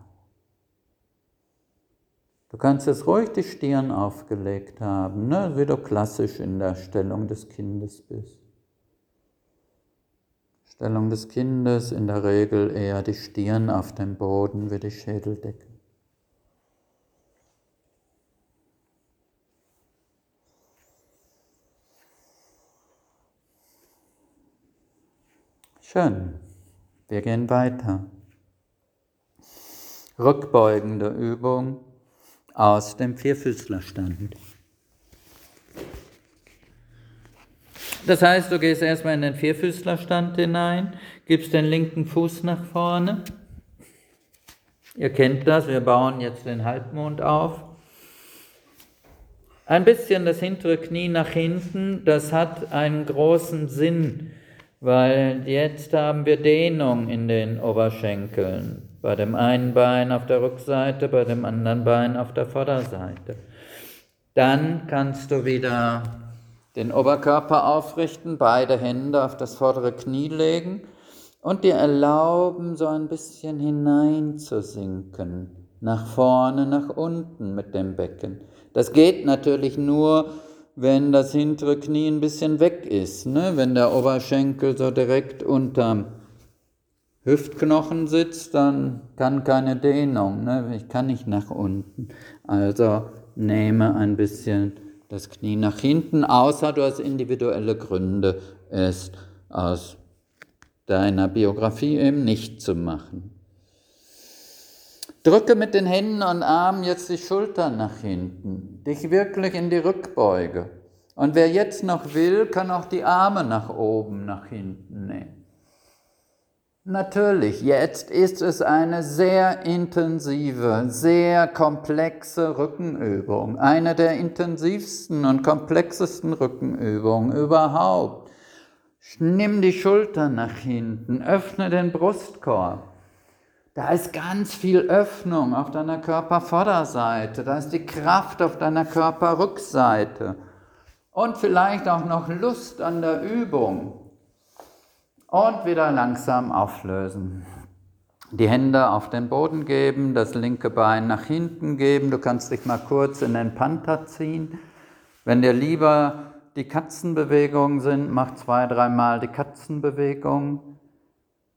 Du kannst jetzt ruhig die Stirn aufgelegt haben, ne? Wie du klassisch in der Stellung des Kindes bist. Stellung des Kindes, in der Regel eher die Stirn auf dem Boden wie die Schädeldecke. Schön, wir gehen weiter. Rückbeugende Übung aus dem Vierfüßlerstand. Das heißt, du gehst erstmal in den Vierfüßlerstand hinein, gibst den linken Fuß nach vorne. Ihr kennt das, wir bauen jetzt den Halbmond auf. Ein bisschen das hintere Knie nach hinten, das hat einen großen Sinn, weil jetzt haben wir Dehnung in den Oberschenkeln. Bei dem einen Bein auf der Rückseite, bei dem anderen Bein auf der Vorderseite. Dann kannst du wieder den Oberkörper aufrichten, beide Hände auf das vordere Knie legen und dir erlauben, so ein bisschen hineinzusinken, nach vorne, nach unten mit dem Becken. Das geht natürlich nur, wenn das hintere Knie ein bisschen weg ist, ne? Wenn der Oberschenkel so direkt unterm Hüftknochen sitzt, dann kann keine Dehnung, ne? Ich kann nicht nach unten. Also nehme ein bisschen das Knie nach hinten, außer du hast individuelle Gründe, es aus deiner Biografie eben nicht zu machen. Drücke mit den Händen und Armen jetzt die Schultern nach hinten, dich wirklich in die Rückbeuge. Und wer jetzt noch will, kann auch die Arme nach oben, nach hinten nehmen. Natürlich, jetzt ist es eine sehr intensive, sehr komplexe Rückenübung. Eine der intensivsten und komplexesten Rückenübungen überhaupt. Nimm die Schultern nach hinten, öffne den Brustkorb. Da ist ganz viel Öffnung auf deiner Körpervorderseite, da ist die Kraft auf deiner Körperrückseite und vielleicht auch noch Lust an der Übung. Und wieder langsam auflösen. Die Hände auf den Boden geben, das linke Bein nach hinten geben. Du kannst dich mal kurz in den Panther ziehen. Wenn dir lieber die Katzenbewegungen sind, mach zwei, dreimal die Katzenbewegung.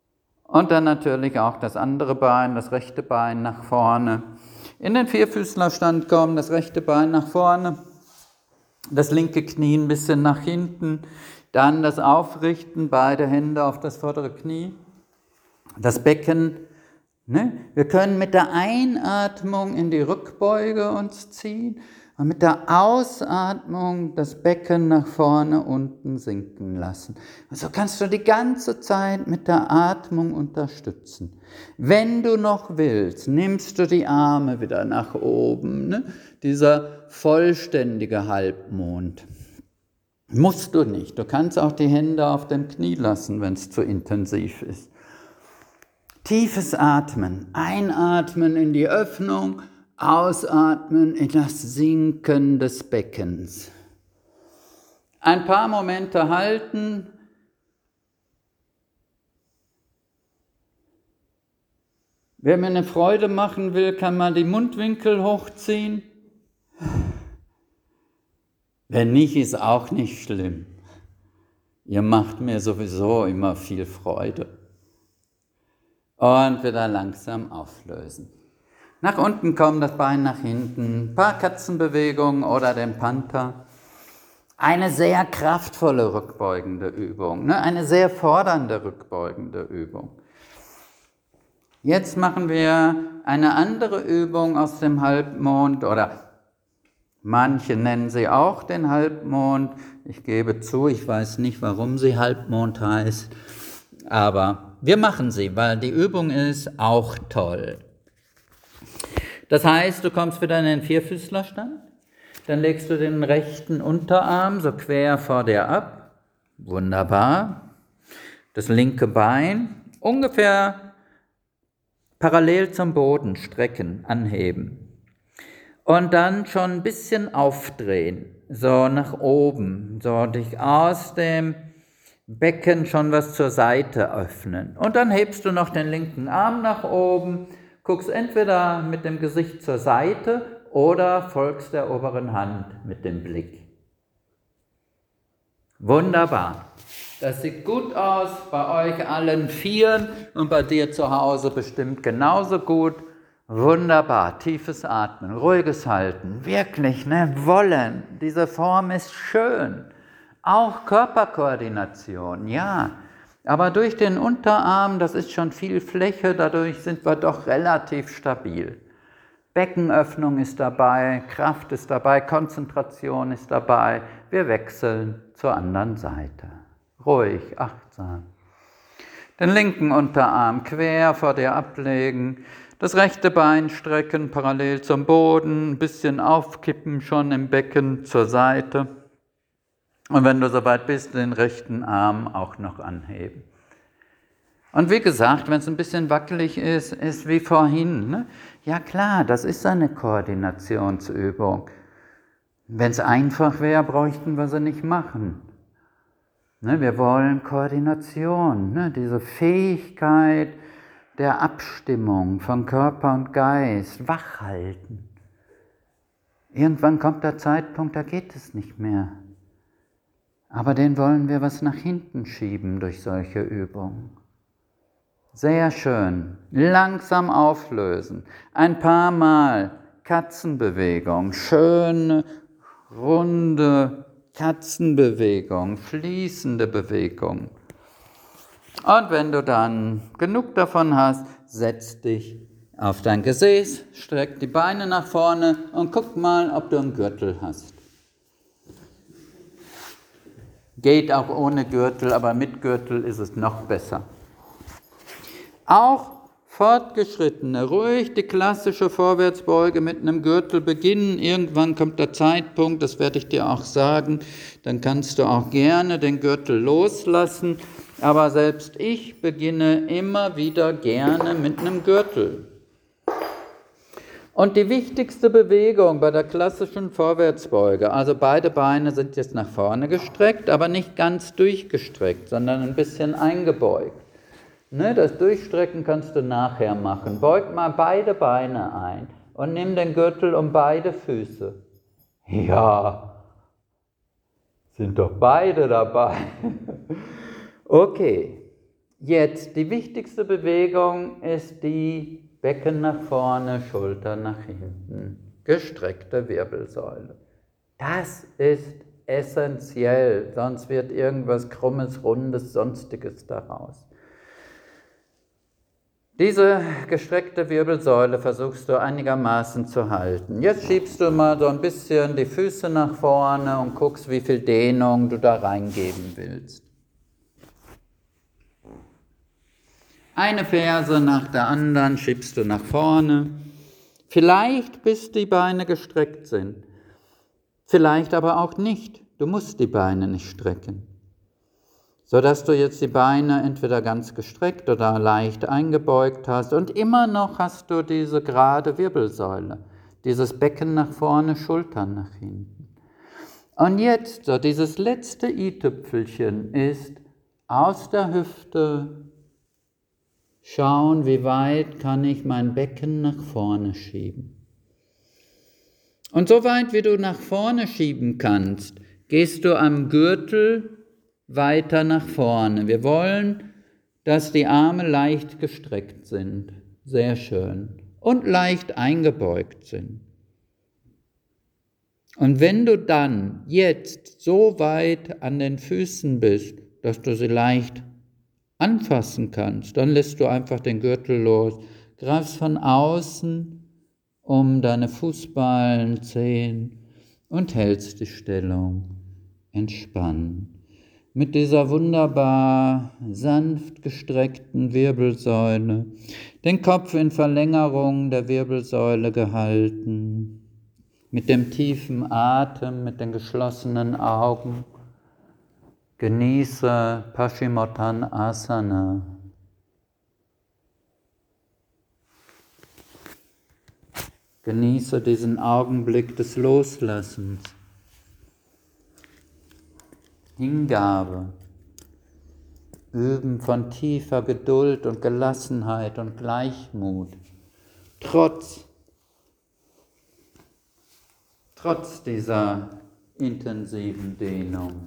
Und dann natürlich auch das andere Bein, das rechte Bein nach vorne. In den Vierfüßlerstand kommen, das rechte Bein nach vorne, das linke Knie ein bisschen nach hinten, dann das Aufrichten, beide Hände auf das vordere Knie, das Becken. Ne? Wir können mit der Einatmung in die Rückbeuge uns ziehen und mit der Ausatmung das Becken nach vorne unten sinken lassen. Und so kannst du die ganze Zeit mit der Atmung unterstützen. Wenn du noch willst, nimmst du die Arme wieder nach oben. Ne? Dieser vollständige Halbmond. Musst du nicht. Du kannst auch die Hände auf dem Knie lassen, wenn es zu intensiv ist. Tiefes Atmen. Einatmen in die Öffnung. Ausatmen in das Sinken des Beckens. Ein paar Momente halten. Wer mir eine Freude machen will, kann mal die Mundwinkel hochziehen. Wenn nicht, ist auch nicht schlimm. Ihr macht mir sowieso immer viel Freude. Und wieder langsam auflösen. Nach unten kommen, das Bein nach hinten, ein paar Katzenbewegungen oder den Panther. Eine sehr kraftvolle rückbeugende Übung, ne? Eine sehr fordernde rückbeugende Übung. Jetzt machen wir eine andere Übung aus dem Halbmond oder manche nennen sie auch den Halbmond. Ich gebe zu, ich weiß nicht, warum sie Halbmond heißt, aber wir machen sie, weil die Übung ist auch toll. Das heißt, du kommst wieder in den Vierfüßlerstand, dann legst du den rechten Unterarm so quer vor dir ab, wunderbar, das linke Bein ungefähr parallel zum Boden strecken, anheben und dann schon ein bisschen aufdrehen, so nach oben, so dich aus dem Becken schon was zur Seite öffnen und dann hebst du noch den linken Arm nach oben, guckst entweder mit dem Gesicht zur Seite oder folgst der oberen Hand mit dem Blick. Wunderbar. Das sieht gut aus bei euch allen Vieren und bei dir zu Hause bestimmt genauso gut. Wunderbar. Tiefes Atmen, ruhiges Halten. Wirklich, ne? Wollen. Diese Form ist schön. Auch Körperkoordination, ja. Aber durch den Unterarm, das ist schon viel Fläche, dadurch sind wir doch relativ stabil. Beckenöffnung ist dabei, Kraft ist dabei, Konzentration ist dabei. Wir wechseln zur anderen Seite. Ruhig, achtsam. Den linken Unterarm quer vor dir ablegen, das rechte Bein strecken, parallel zum Boden, ein bisschen aufkippen schon im Becken zur Seite. Und wenn du soweit bist, den rechten Arm auch noch anheben. Und wie gesagt, wenn es ein bisschen wackelig ist, ist wie vorhin. Ne? Ja klar, das ist eine Koordinationsübung. Wenn es einfach wäre, bräuchten wir sie nicht machen. Ne? Wir wollen Koordination, ne? Diese Fähigkeit der Abstimmung von Körper und Geist, wachhalten. Irgendwann kommt der Zeitpunkt, da geht es nicht mehr. Aber den wollen wir was nach hinten schieben durch solche Übungen. Sehr schön. Langsam auflösen. Ein paar Mal Katzenbewegung. Schöne, runde Katzenbewegung. Fließende Bewegung. Und wenn du dann genug davon hast, setz dich auf dein Gesäß, streck die Beine nach vorne und guck mal, ob du einen Gürtel hast. Geht auch ohne Gürtel, aber mit Gürtel ist es noch besser. Auch Fortgeschrittene, ruhig die klassische Vorwärtsbeuge mit einem Gürtel beginnen. Irgendwann kommt der Zeitpunkt, das werde ich dir auch sagen, dann kannst du auch gerne den Gürtel loslassen. Aber selbst ich beginne immer wieder gerne mit einem Gürtel. Und die wichtigste Bewegung bei der klassischen Vorwärtsbeuge, also beide Beine sind jetzt nach vorne gestreckt, aber nicht ganz durchgestreckt, sondern ein bisschen eingebeugt. Ne, das Durchstrecken kannst du nachher machen. Beug mal beide Beine ein und nimm den Gürtel um beide Füße. Ja, sind doch beide dabei. Okay, Jetzt, die wichtigste Bewegung ist die Becken nach vorne, Schultern nach hinten, gestreckte Wirbelsäule. Das ist essentiell, sonst wird irgendwas Krummes, Rundes, Sonstiges daraus. Diese gestreckte Wirbelsäule versuchst du einigermaßen zu halten. Jetzt schiebst du mal so ein bisschen die Füße nach vorne und guckst, wie viel Dehnung du da reingeben willst. Eine Ferse nach der anderen schiebst du nach vorne. Vielleicht bis die Beine gestreckt sind. Vielleicht aber auch nicht. Du musst die Beine nicht strecken. Sodass du jetzt die Beine entweder ganz gestreckt oder leicht eingebeugt hast. Und immer noch hast du diese gerade Wirbelsäule. Dieses Becken nach vorne, Schultern nach hinten. Und jetzt, so dieses letzte i-Tüpfelchen ist aus der Hüfte schauen, wie weit kann ich mein Becken nach vorne schieben. Und so weit, wie du nach vorne schieben kannst, gehst du am Gürtel weiter nach vorne. Wir wollen, dass die Arme leicht gestreckt sind. Sehr schön. Und leicht eingebeugt sind. Und wenn du dann jetzt so weit an den Füßen bist, dass du sie leicht anfassen kannst, dann lässt du einfach den Gürtel los, greifst von außen um deine Fußballen, Zehen und hältst die Stellung. Entspann. Mit dieser wunderbar sanft gestreckten Wirbelsäule, den Kopf in Verlängerung der Wirbelsäule gehalten, mit dem tiefen Atem, mit den geschlossenen Augen. Genieße Paschimottanasana. Genieße diesen Augenblick des Loslassens. Hingabe. Üben von tiefer Geduld und Gelassenheit und Gleichmut. Trotz, trotz dieser intensiven Dehnung.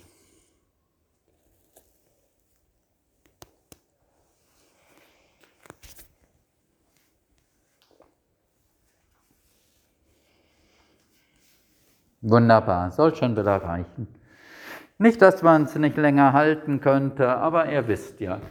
Wunderbar, soll schon wieder reichen. Nicht, dass man es nicht länger halten könnte, aber ihr wisst ja.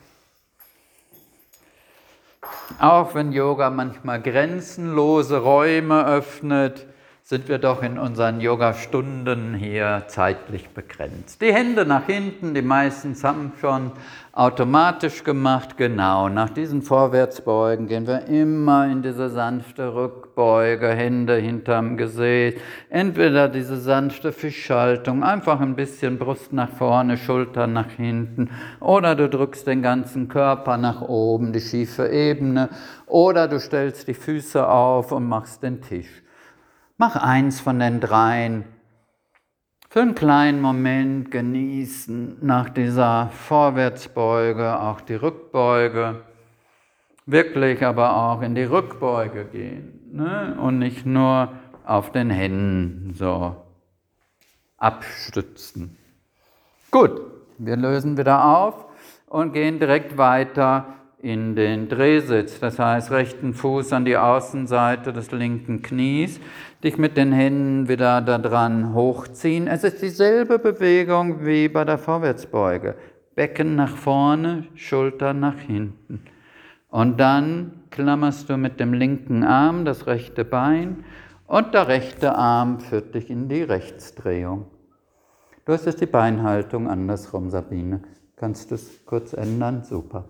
Auch wenn Yoga manchmal grenzenlose Räume öffnet, sind wir doch in unseren Yoga-Stunden hier zeitlich begrenzt. Die Hände nach hinten, die meisten haben schon automatisch gemacht. Genau, nach diesen Vorwärtsbeugen gehen wir immer in diese sanfte Rückbeuge, Hände hinterm Gesäß. Entweder diese sanfte Fischhaltung, einfach ein bisschen Brust nach vorne, Schultern nach hinten. Oder du drückst den ganzen Körper nach oben, die schiefe Ebene. Oder du stellst die Füße auf und machst den Tisch. Mach eins von den dreien. Für einen kleinen Moment genießen nach dieser Vorwärtsbeuge auch die Rückbeuge. Wirklich aber auch in die Rückbeuge gehen, ne? Und nicht nur auf den Händen so abstützen. Gut, wir lösen wieder auf und gehen direkt weiter in den Drehsitz, das heißt rechten Fuß an die Außenseite des linken Knies, dich mit den Händen wieder da dran hochziehen. Es ist dieselbe Bewegung wie bei der Vorwärtsbeuge. Becken nach vorne, Schultern nach hinten. Und dann klammerst du mit dem linken Arm das rechte Bein und der rechte Arm führt dich in die Rechtsdrehung. Du hast jetzt die Beinhaltung andersrum, Sabine. Kannst du es kurz ändern? Super.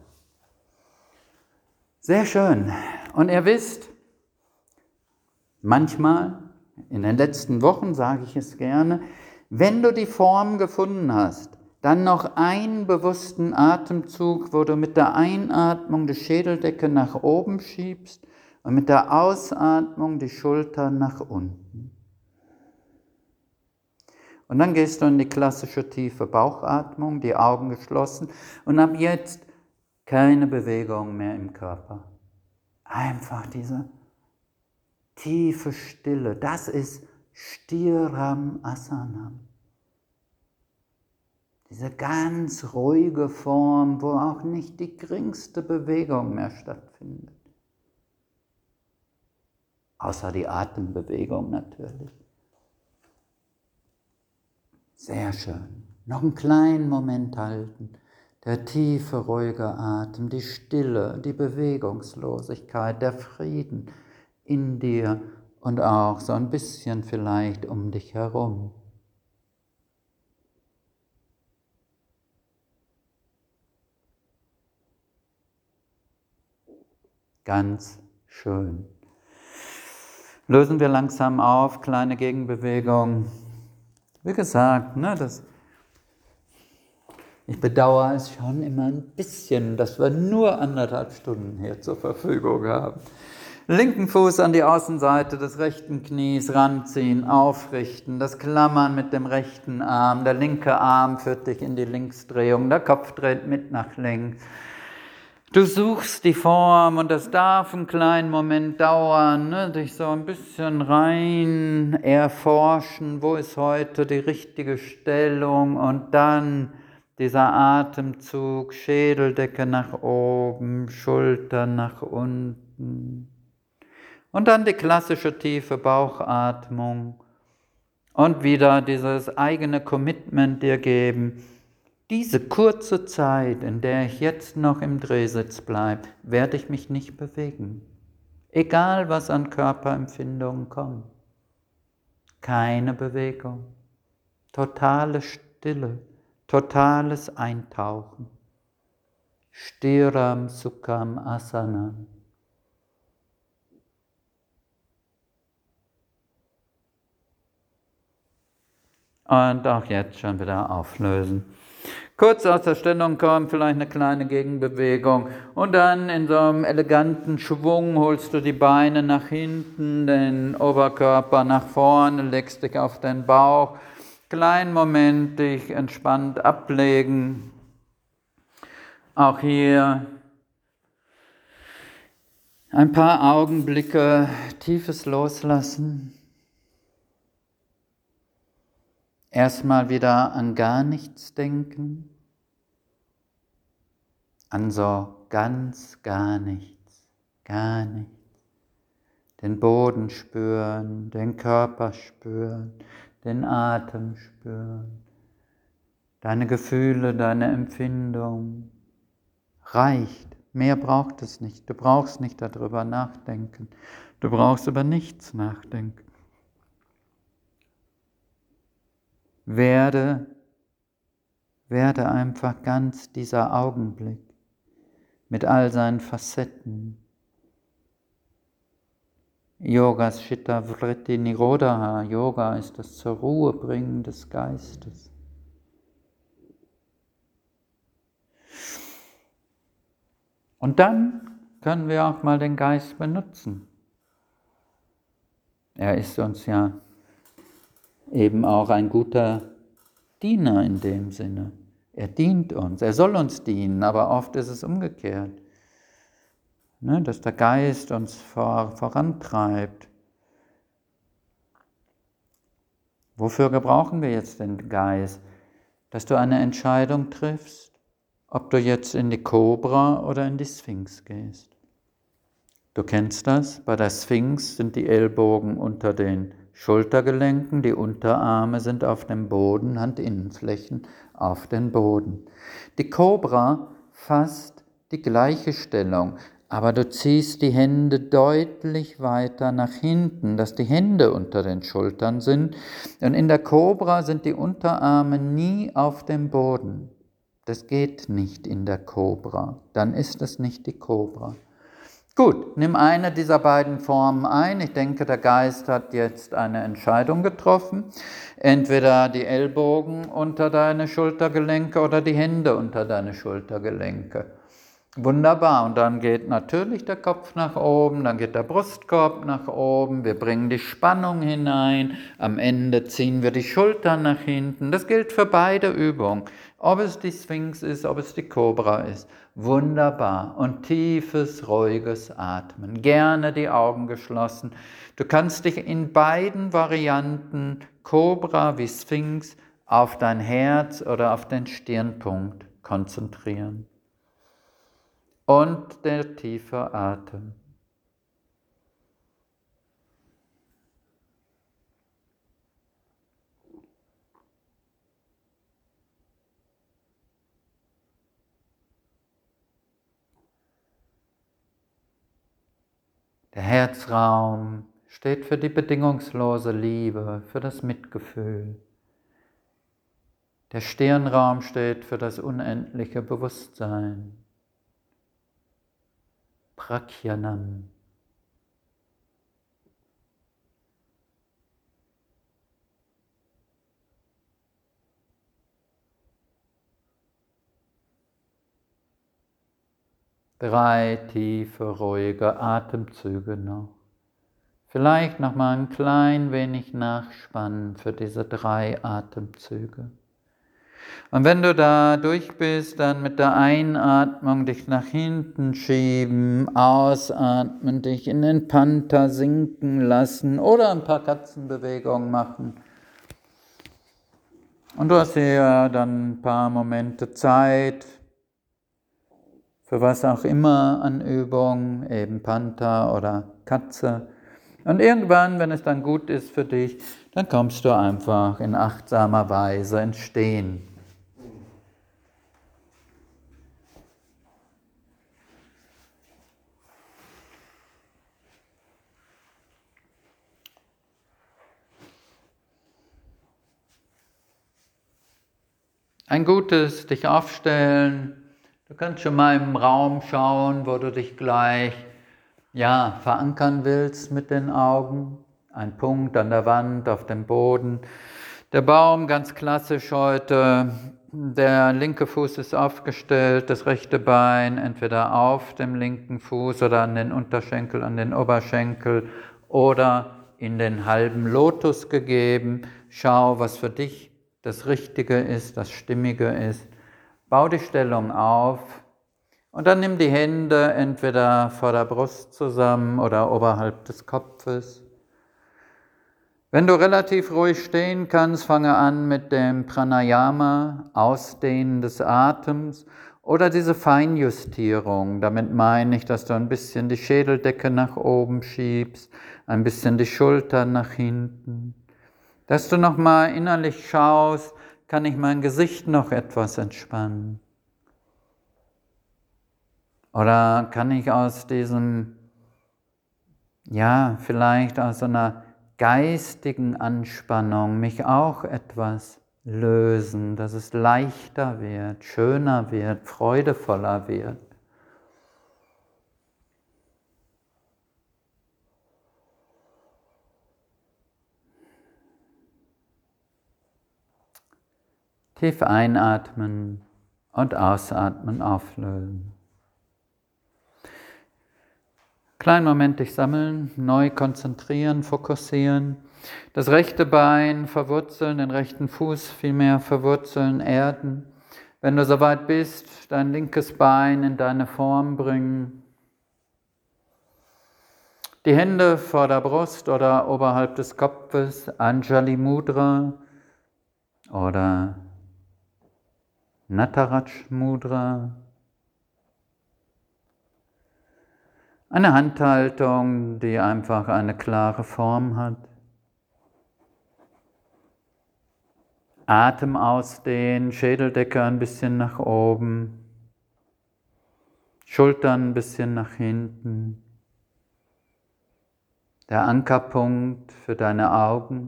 Sehr schön. Und ihr wisst, manchmal, in den letzten Wochen sage ich es gerne, wenn du die Form gefunden hast, dann noch einen bewussten Atemzug, wo du mit der Einatmung die Schädeldecke nach oben schiebst und mit der Ausatmung die Schultern nach unten. Und dann gehst du in die klassische tiefe Bauchatmung, die Augen geschlossen und ab jetzt keine Bewegung mehr im Körper. Einfach diese tiefe Stille. Das ist Stiram Asanam. Diese ganz ruhige Form, wo auch nicht die geringste Bewegung mehr stattfindet. Außer die Atembewegung natürlich. Sehr schön. Noch einen kleinen Moment halten. Der tiefe, ruhige Atem, die Stille, die Bewegungslosigkeit, der Frieden in dir und auch so ein bisschen vielleicht um dich herum. Ganz schön. Lösen wir langsam auf, kleine Gegenbewegung. Wie gesagt, ne, das, ich bedauere es schon immer ein bisschen, dass wir nur anderthalb Stunden hier zur Verfügung haben. Linken Fuß an die Außenseite des rechten Knies ranziehen, aufrichten, das Klammern mit dem rechten Arm, der linke Arm führt dich in die Linksdrehung, der Kopf dreht mit nach links. Du suchst die Form und das darf einen kleinen Moment dauern, ne? Dich so ein bisschen rein erforschen, wo ist heute die richtige Stellung und dann dieser Atemzug, Schädeldecke nach oben, Schultern nach unten und dann die klassische tiefe Bauchatmung und wieder dieses eigene Commitment dir geben. Diese kurze Zeit, in der ich jetzt noch im Drehsitz bleibe, werde ich mich nicht bewegen. Egal, was an Körperempfindungen kommt. Keine Bewegung. Totale Stille, totales Eintauchen. Stiram Sukham Asanam. Und auch jetzt schon wieder auflösen. Kurz aus der Stellung kommen, vielleicht eine kleine Gegenbewegung und dann in so einem eleganten Schwung holst du die Beine nach hinten, den Oberkörper nach vorne, legst dich auf den Bauch, kleinen Moment dich entspannt ablegen. Auch hier ein paar Augenblicke tiefes Loslassen. Erstmal wieder an gar nichts denken, an so ganz gar nichts, gar nichts. Den Boden spüren, den Körper spüren, den Atem spüren, deine Gefühle, deine Empfindung. Reicht, mehr braucht es nicht. Du brauchst nicht darüber nachdenken, du brauchst über nichts nachdenken. Werde, werde einfach ganz dieser Augenblick mit all seinen Facetten. Yogas Chitta Vritti Nirodha, Yoga ist das zur Ruhe bringen des Geistes. Und dann können wir auch mal den Geist benutzen. Er ist uns ja eben auch ein guter Diener in dem Sinne. Er dient uns, er soll uns dienen, aber oft ist es umgekehrt, ne, dass der Geist uns vor, vorantreibt. Wofür gebrauchen wir jetzt den Geist? Dass du eine Entscheidung triffst, ob du jetzt in die Kobra oder in die Sphinx gehst. Du kennst das, bei der Sphinx sind die Ellbogen unter den Schultergelenken, die Unterarme sind auf dem Boden, Handinnenflächen auf den Boden. Die Kobra fasst die gleiche Stellung, aber du ziehst die Hände deutlich weiter nach hinten, dass die Hände unter den Schultern sind. Und in der Kobra sind die Unterarme nie auf dem Boden. Das geht nicht in der Kobra, dann ist es nicht die Kobra. Gut, nimm eine dieser beiden Formen ein. Ich denke, der Geist hat jetzt eine Entscheidung getroffen. Entweder die Ellbogen unter deine Schultergelenke oder die Hände unter deine Schultergelenke. Wunderbar. Und dann geht natürlich der Kopf nach oben, dann geht der Brustkorb nach oben. Wir bringen die Spannung hinein. Am Ende ziehen wir die Schultern nach hinten. Das gilt für beide Übungen. Ob es die Sphinx ist, ob es die Kobra ist. Wunderbar. Und tiefes, ruhiges Atmen. Gerne die Augen geschlossen. Du kannst dich in beiden Varianten, Kobra wie Sphinx, auf dein Herz oder auf den Stirnpunkt konzentrieren. Und der tiefe Atem. Der Herzraum steht für die bedingungslose Liebe, für das Mitgefühl. Der Stirnraum steht für das unendliche Bewusstsein. Prajnanam. Drei tiefe, ruhige Atemzüge noch. Vielleicht noch mal ein klein wenig nachspannen für diese drei Atemzüge. Und wenn du da durch bist, dann mit der Einatmung dich nach hinten schieben, ausatmen, dich in den Panther sinken lassen oder ein paar Katzenbewegungen machen. Und du hast hier dann ein paar Momente Zeit, für was auch immer an Übung, eben Panther oder Katze. Und irgendwann, wenn es dann gut ist für dich, dann kommst du einfach in achtsamer Weise ins Stehen. Ein gutes dich aufstellen. Du kannst schon mal im Raum schauen, wo du dich gleich ja, verankern willst mit den Augen. Ein Punkt an der Wand, auf dem Boden. Der Baum ganz klassisch heute. Der linke Fuß ist aufgestellt, das rechte Bein entweder auf dem linken Fuß oder an den Unterschenkel, an den Oberschenkel oder in den halben Lotus gegeben. Schau, was für dich das Richtige ist, das Stimmige ist. Bau die Stellung auf und dann nimm die Hände entweder vor der Brust zusammen oder oberhalb des Kopfes. Wenn du relativ ruhig stehen kannst, fange an mit dem Pranayama, Ausdehnen des Atems oder diese Feinjustierung. Damit meine ich, dass du ein bisschen die Schädeldecke nach oben schiebst, ein bisschen die Schultern nach hinten. Dass du nochmal innerlich schaust, kann ich mein Gesicht noch etwas entspannen? Oder kann ich aus diesem, ja, vielleicht aus einer geistigen Anspannung mich auch etwas lösen, dass es leichter wird, schöner wird, freudevoller wird? Tief einatmen und ausatmen, auflösen. Kleinen Moment dich sammeln, neu konzentrieren, fokussieren. Das rechte Bein verwurzeln, den rechten Fuß vielmehr verwurzeln, erden. Wenn du soweit bist, dein linkes Bein in deine Form bringen. Die Hände vor der Brust oder oberhalb des Kopfes, Anjali Mudra oder Nataraj Mudra. Eine Handhaltung, die einfach eine klare Form hat. Atem ausdehnen, Schädeldecke ein bisschen nach oben, Schultern ein bisschen nach hinten. Der Ankerpunkt für deine Augen.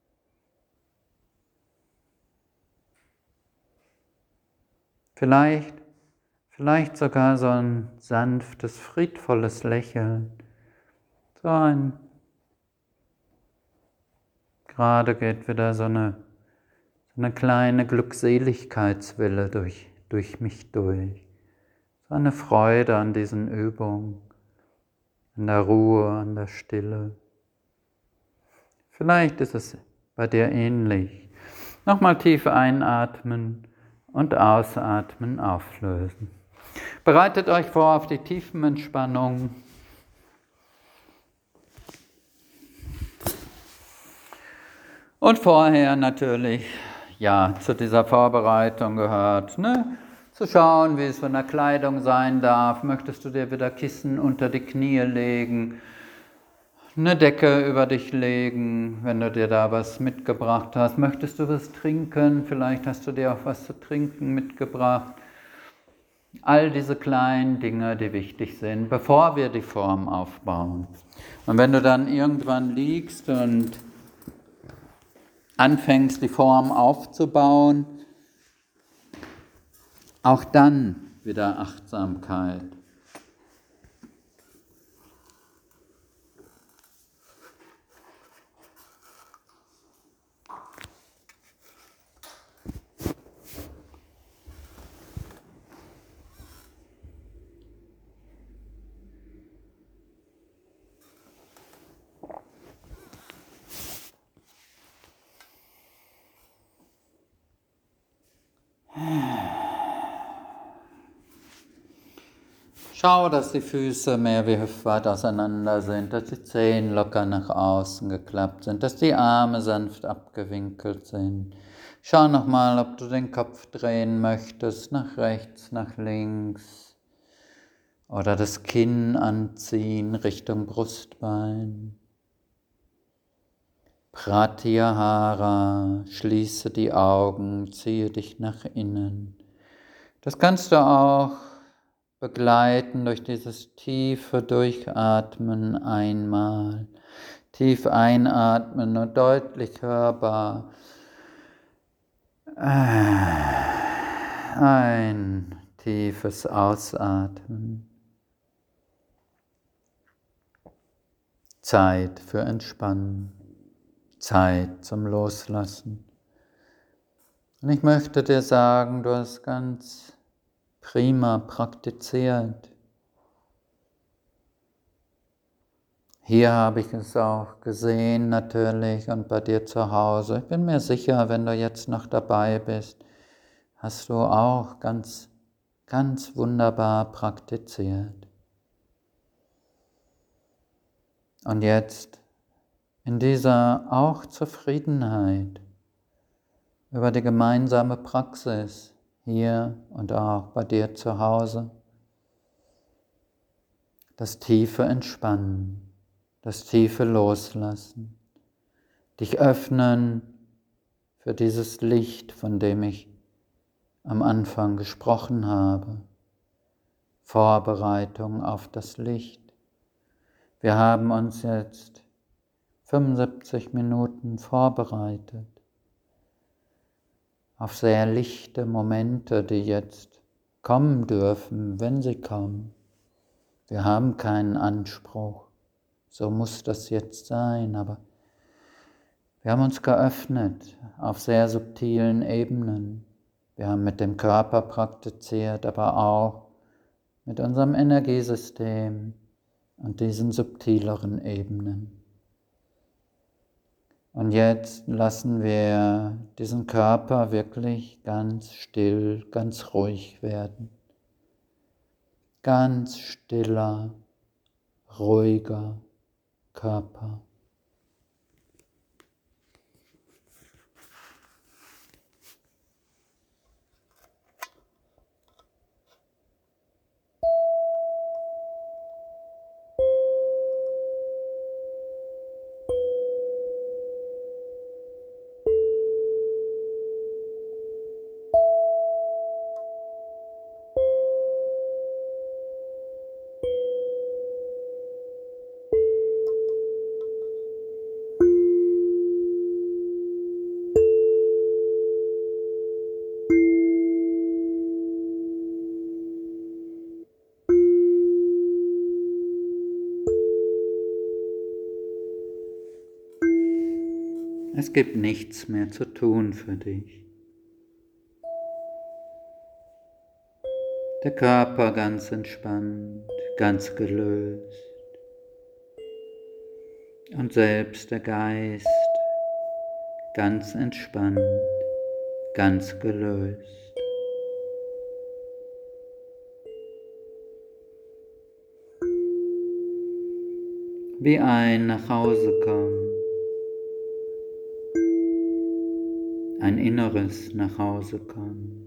Vielleicht, vielleicht sogar so ein sanftes, friedvolles Lächeln. So ein, gerade geht wieder so eine, so eine kleine Glückseligkeitswelle durch, durch mich durch. So eine Freude an diesen Übungen, an der Ruhe, an der Stille. Vielleicht ist es bei dir ähnlich. Nochmal tief einatmen und ausatmen, auflösen. Bereitet euch vor auf die Tiefenentspannung. Und vorher natürlich ja, zu dieser Vorbereitung gehört, ne? Zu schauen, wie es von der Kleidung sein darf. Möchtest du dir wieder Kissen unter die Knie legen? Eine Decke über dich legen, wenn du dir da was mitgebracht hast. Möchtest du was trinken? Vielleicht hast du dir auch was zu trinken mitgebracht. All diese kleinen Dinge, die wichtig sind, bevor wir die Form aufbauen. Und wenn du dann irgendwann liegst und anfängst, die Form aufzubauen, auch dann wieder Achtsamkeit. Schau, dass die Füße mehr wie hüftweit auseinander sind, dass die Zehen locker nach außen geklappt sind, dass die Arme sanft abgewinkelt sind. Schau nochmal, ob du den Kopf drehen möchtest, nach rechts, nach links. Oder das Kinn anziehen Richtung Brustbein. Pratyahara, schließe die Augen, ziehe dich nach innen. Das kannst du auch begleiten durch dieses tiefe Durchatmen einmal. Tief einatmen und deutlich hörbar. Ein tiefes Ausatmen. Zeit für Entspannen. Zeit zum Loslassen. Und ich möchte dir sagen, du hast ganz prima praktiziert. Hier habe ich es auch gesehen natürlich und bei dir zu Hause. Ich bin mir sicher, wenn du jetzt noch dabei bist, hast du auch ganz, ganz wunderbar praktiziert. Und jetzt in dieser auch Zufriedenheit über die gemeinsame Praxis hier und auch bei dir zu Hause, das tiefe Entspannen, das tiefe Loslassen, dich öffnen für dieses Licht, von dem ich am Anfang gesprochen habe, Vorbereitung auf das Licht. Wir haben uns jetzt fünfundsiebzig Minuten vorbereitet auf sehr lichte Momente, die jetzt kommen dürfen, wenn sie kommen. Wir haben keinen Anspruch, so muss das jetzt sein, aber wir haben uns geöffnet auf sehr subtilen Ebenen. Wir haben mit dem Körper praktiziert, aber auch mit unserem Energiesystem und diesen subtileren Ebenen. Und jetzt lassen wir diesen Körper wirklich ganz still, ganz ruhig werden. Ganz stiller, ruhiger Körper. Es gibt nichts mehr zu tun für dich. Der Körper ganz entspannt, ganz gelöst. Und selbst der Geist ganz entspannt, ganz gelöst. Wie ein Nachhausekommen. ein inneres Nachhausekommen.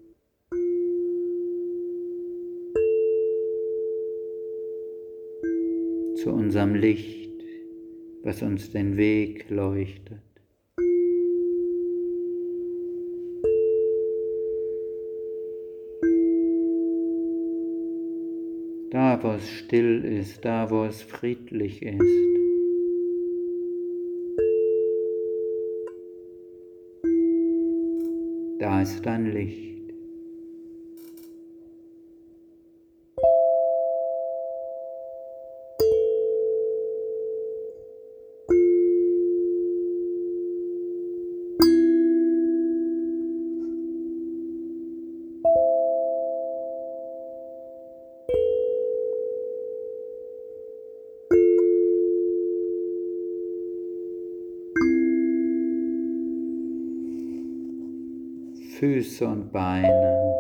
Zu unserem Licht, was uns den Weg leuchtet. Da, wo es still ist, da, wo es friedlich ist. Da ist dein Licht. Füße und Beine,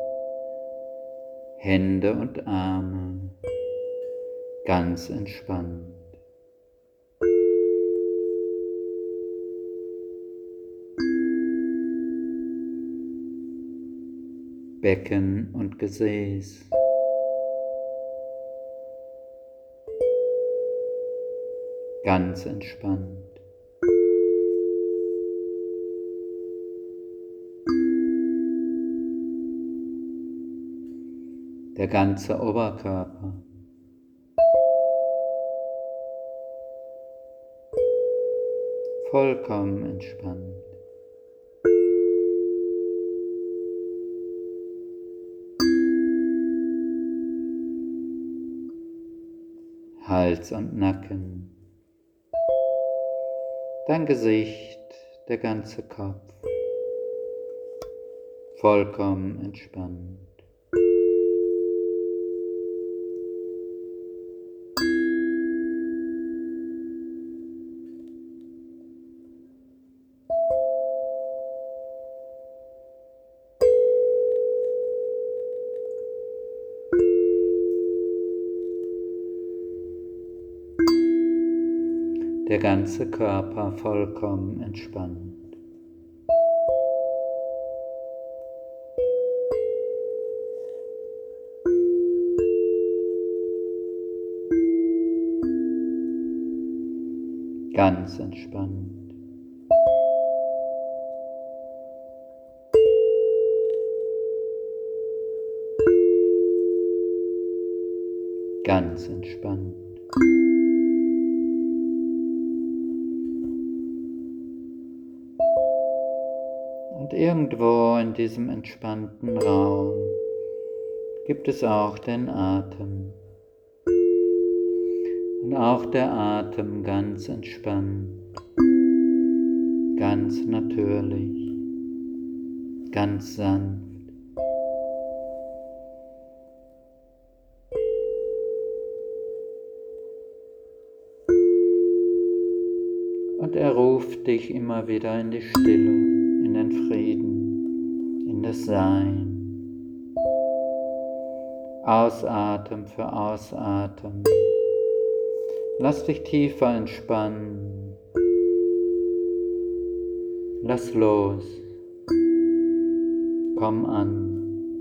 Hände und Arme, ganz entspannt. Becken und Gesäß, ganz entspannt. Der ganze Oberkörper, vollkommen entspannt. Hals und Nacken, dein Gesicht, der ganze Kopf, vollkommen entspannt. Der ganze Körper vollkommen entspannt. Ganz entspannt. Ganz entspannt. Und irgendwo in diesem entspannten Raum gibt es auch den Atem. Und auch der Atem ganz entspannt, ganz natürlich, ganz sanft. Und er ruft dich immer wieder in die Stille, in den Frieden, in das Sein. Ausatmen für Ausatmen. Lass dich tiefer entspannen. Lass los. Komm an.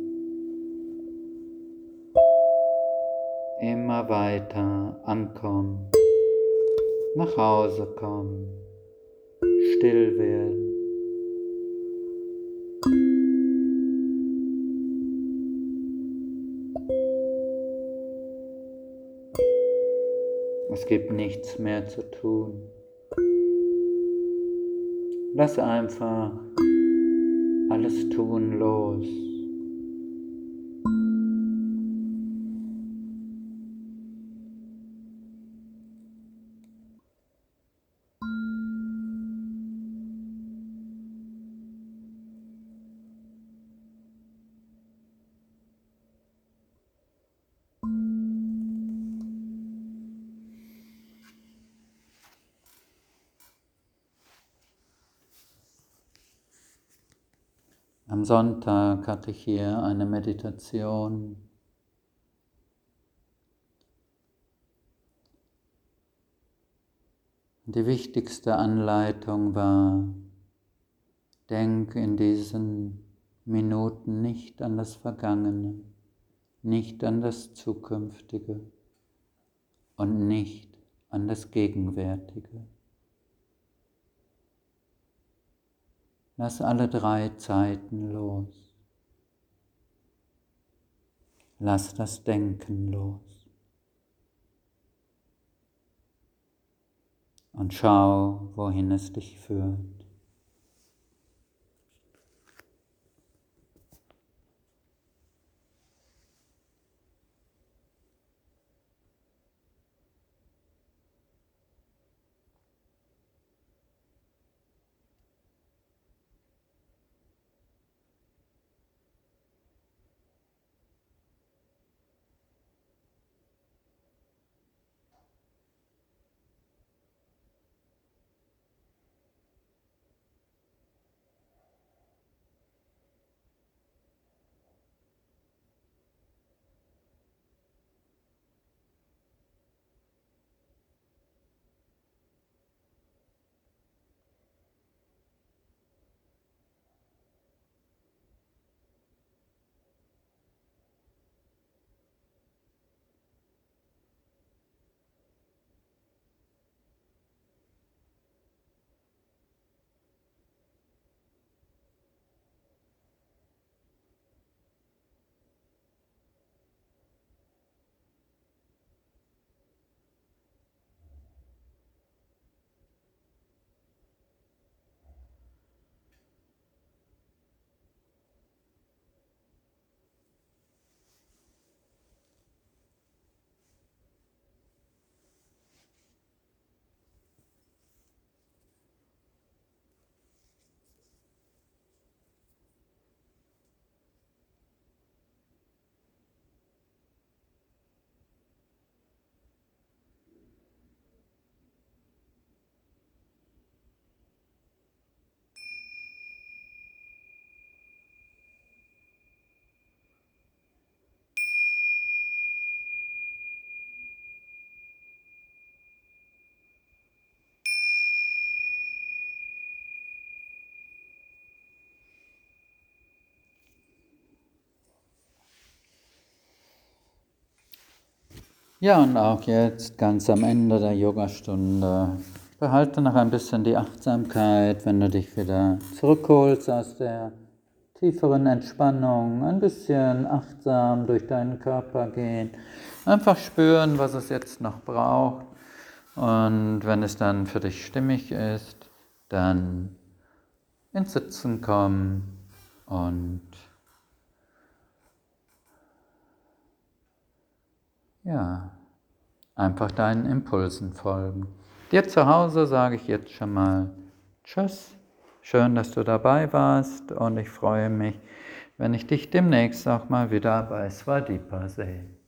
Immer weiter ankommen. Nach Hause kommen. Still werden. Es gibt nichts mehr zu tun. Lass einfach alles tun los. Am Sonntag hatte ich hier eine Meditation. Die wichtigste Anleitung war, Denk in diesen Minuten nicht an das Vergangene, nicht an das Zukünftige und nicht an das Gegenwärtige. Lass alle drei Zeiten los. Lass das Denken los. Und schau, wohin es dich führt. Ja, und auch jetzt ganz am Ende der Yogastunde, behalte noch ein bisschen die Achtsamkeit, wenn du dich wieder zurückholst aus der tieferen Entspannung, ein bisschen achtsam durch deinen Körper gehen, einfach spüren, was es jetzt noch braucht, und wenn es dann für dich stimmig ist, dann ins Sitzen kommen und ja, einfach deinen Impulsen folgen. Dir zu Hause sage ich jetzt schon mal Tschüss, schön, dass du dabei warst, und ich freue mich, wenn ich dich demnächst auch mal wieder bei Svadipa sehe.